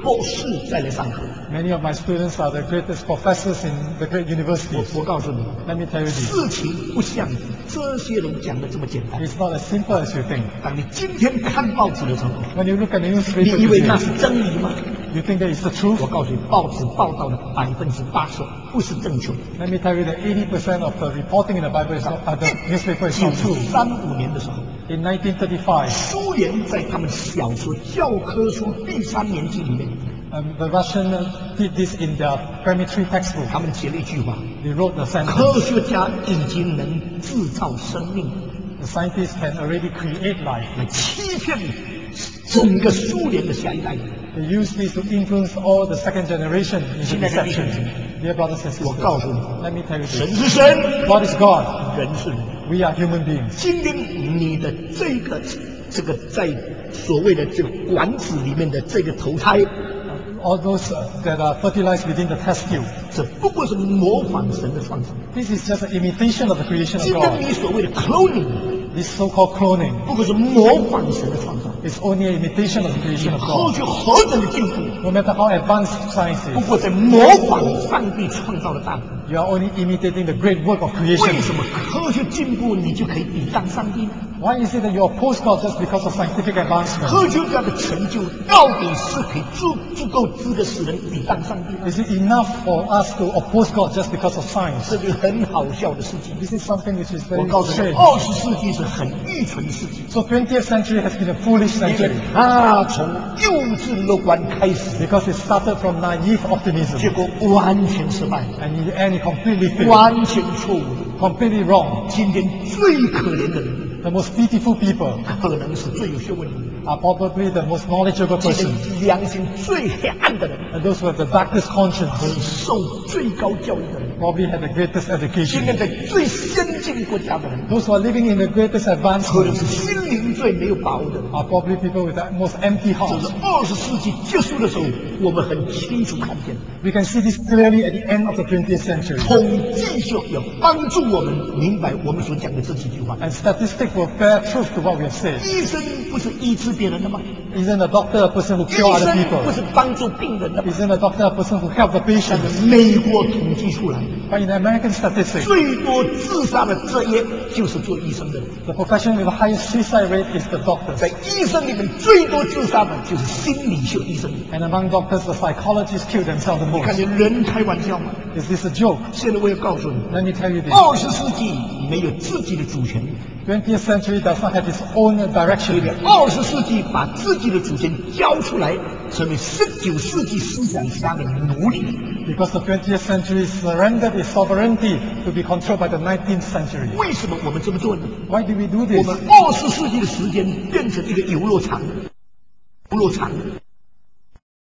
博士再来上课。 Many of my students are the greatest professors in the great universities. 我告诉你， Let me tell you this. 事情不像这些人讲的这么简单。 It's not as simple as you think. 当你今天看报纸的时候， When you look at the 你 newspaper 以为那 today, 是真理吗？ you think that it's the truth? 我告诉你，报纸报道的80%不是正确的。 Let me tell you that 80% of the reporting in the Bible is not, the newspaper is not true. 1935年的时候， In 1935, 苏联在他们小学教科书第3年级里面， the Russians did this in their primary 3 textbook. 他们写了一句话： They wrote the 科 sentence, 学家已经能制造生命， the scientists can already create life. 来欺骗整个苏联的下一代。 They use this to influence all the second generation into 亲爱的弟兄 deception. 姊妹， Dear brothers and 我告诉 sisters, 你， let me tell you 神 this. 是神， God is God. 人是人。 We are human beings. 今天你的这个在所谓的这个管子里面的这个头胎， All those that are fertilized within the test tube. 这不过是模仿神的创造。 This is just an imitation of the creation of 今天 God. 你所谓的 cloning， This so-called cloning 不过是模仿神的创造。 is only an imitation of the creation of 科 God. 学何等的进步， No matter how advanced science 不 is, 过在模仿上帝创造的大能。 you are only imitating the great work of creation. 为什么科学进步你就可以抵挡上帝呢？ Why is it that you oppose God just because of scientific advancement? 科学家的成就到底是可以足够资格使人抵挡上帝吗？ Is it enough for us to oppose God just because of science? 这个很好笑的事情。 This is something which is 我 very 告诉你， strange. 20世纪是很愚蠢的世纪， So 20th century has been a foolish 因为 century 它从幼稚乐观开始， because it started from naive 结 optimism 果完全失败， and in the end it completely failed, 完全错误。 completely wrong. 今天最可怜的人， The most pitiful people 可能是最有学问的人， are probably the most knowledgeable 今 person 天良心最黑暗的人， and those who have the darkest conscience 可能受最高教育的人， probably have the greatest 今 education. 天在最先进国家的人， Those who are living in the greatest 可能 advancement 是心灵最没有把握的人。 are probably people with the most empty 这 hearts. 是20世纪结束的时候，我们很清楚看见， We can see this clearly at the end of the 20th century. 统计学要帮助我们明白我们所讲的这几句话。 And statistics will bear truth to what we have said. 医生不是医治别人的吗？ Isn't a doctor a person who 医 cure other 生 people? 不是帮助病人的吗？ Isn't a doctor a person who help the 但 patient? 是美国统计出来， But in American statistics, 最多自杀的职业就是做医生的人。 the profession with the highest suicide rate is the doctors. 在医生里面最多自杀的就是心理学医生。 And among doctors, the psychologists kill themselves the 你看 most. 见人开玩笑吗？ Is this a joke? 现在我要告诉你， Let me tell you this. 20世纪没有自己的主权， 20th century does not have its own 因 direction 为20世纪把自己的主权交出来，成为19世纪思想家的奴隶。 because the 20th century surrendered its sovereignty to be controlled by the 19th century. 为什么我们这么做呢？ Why do we do 我 this? 们20世纪的时间变成一个游乐场，游乐场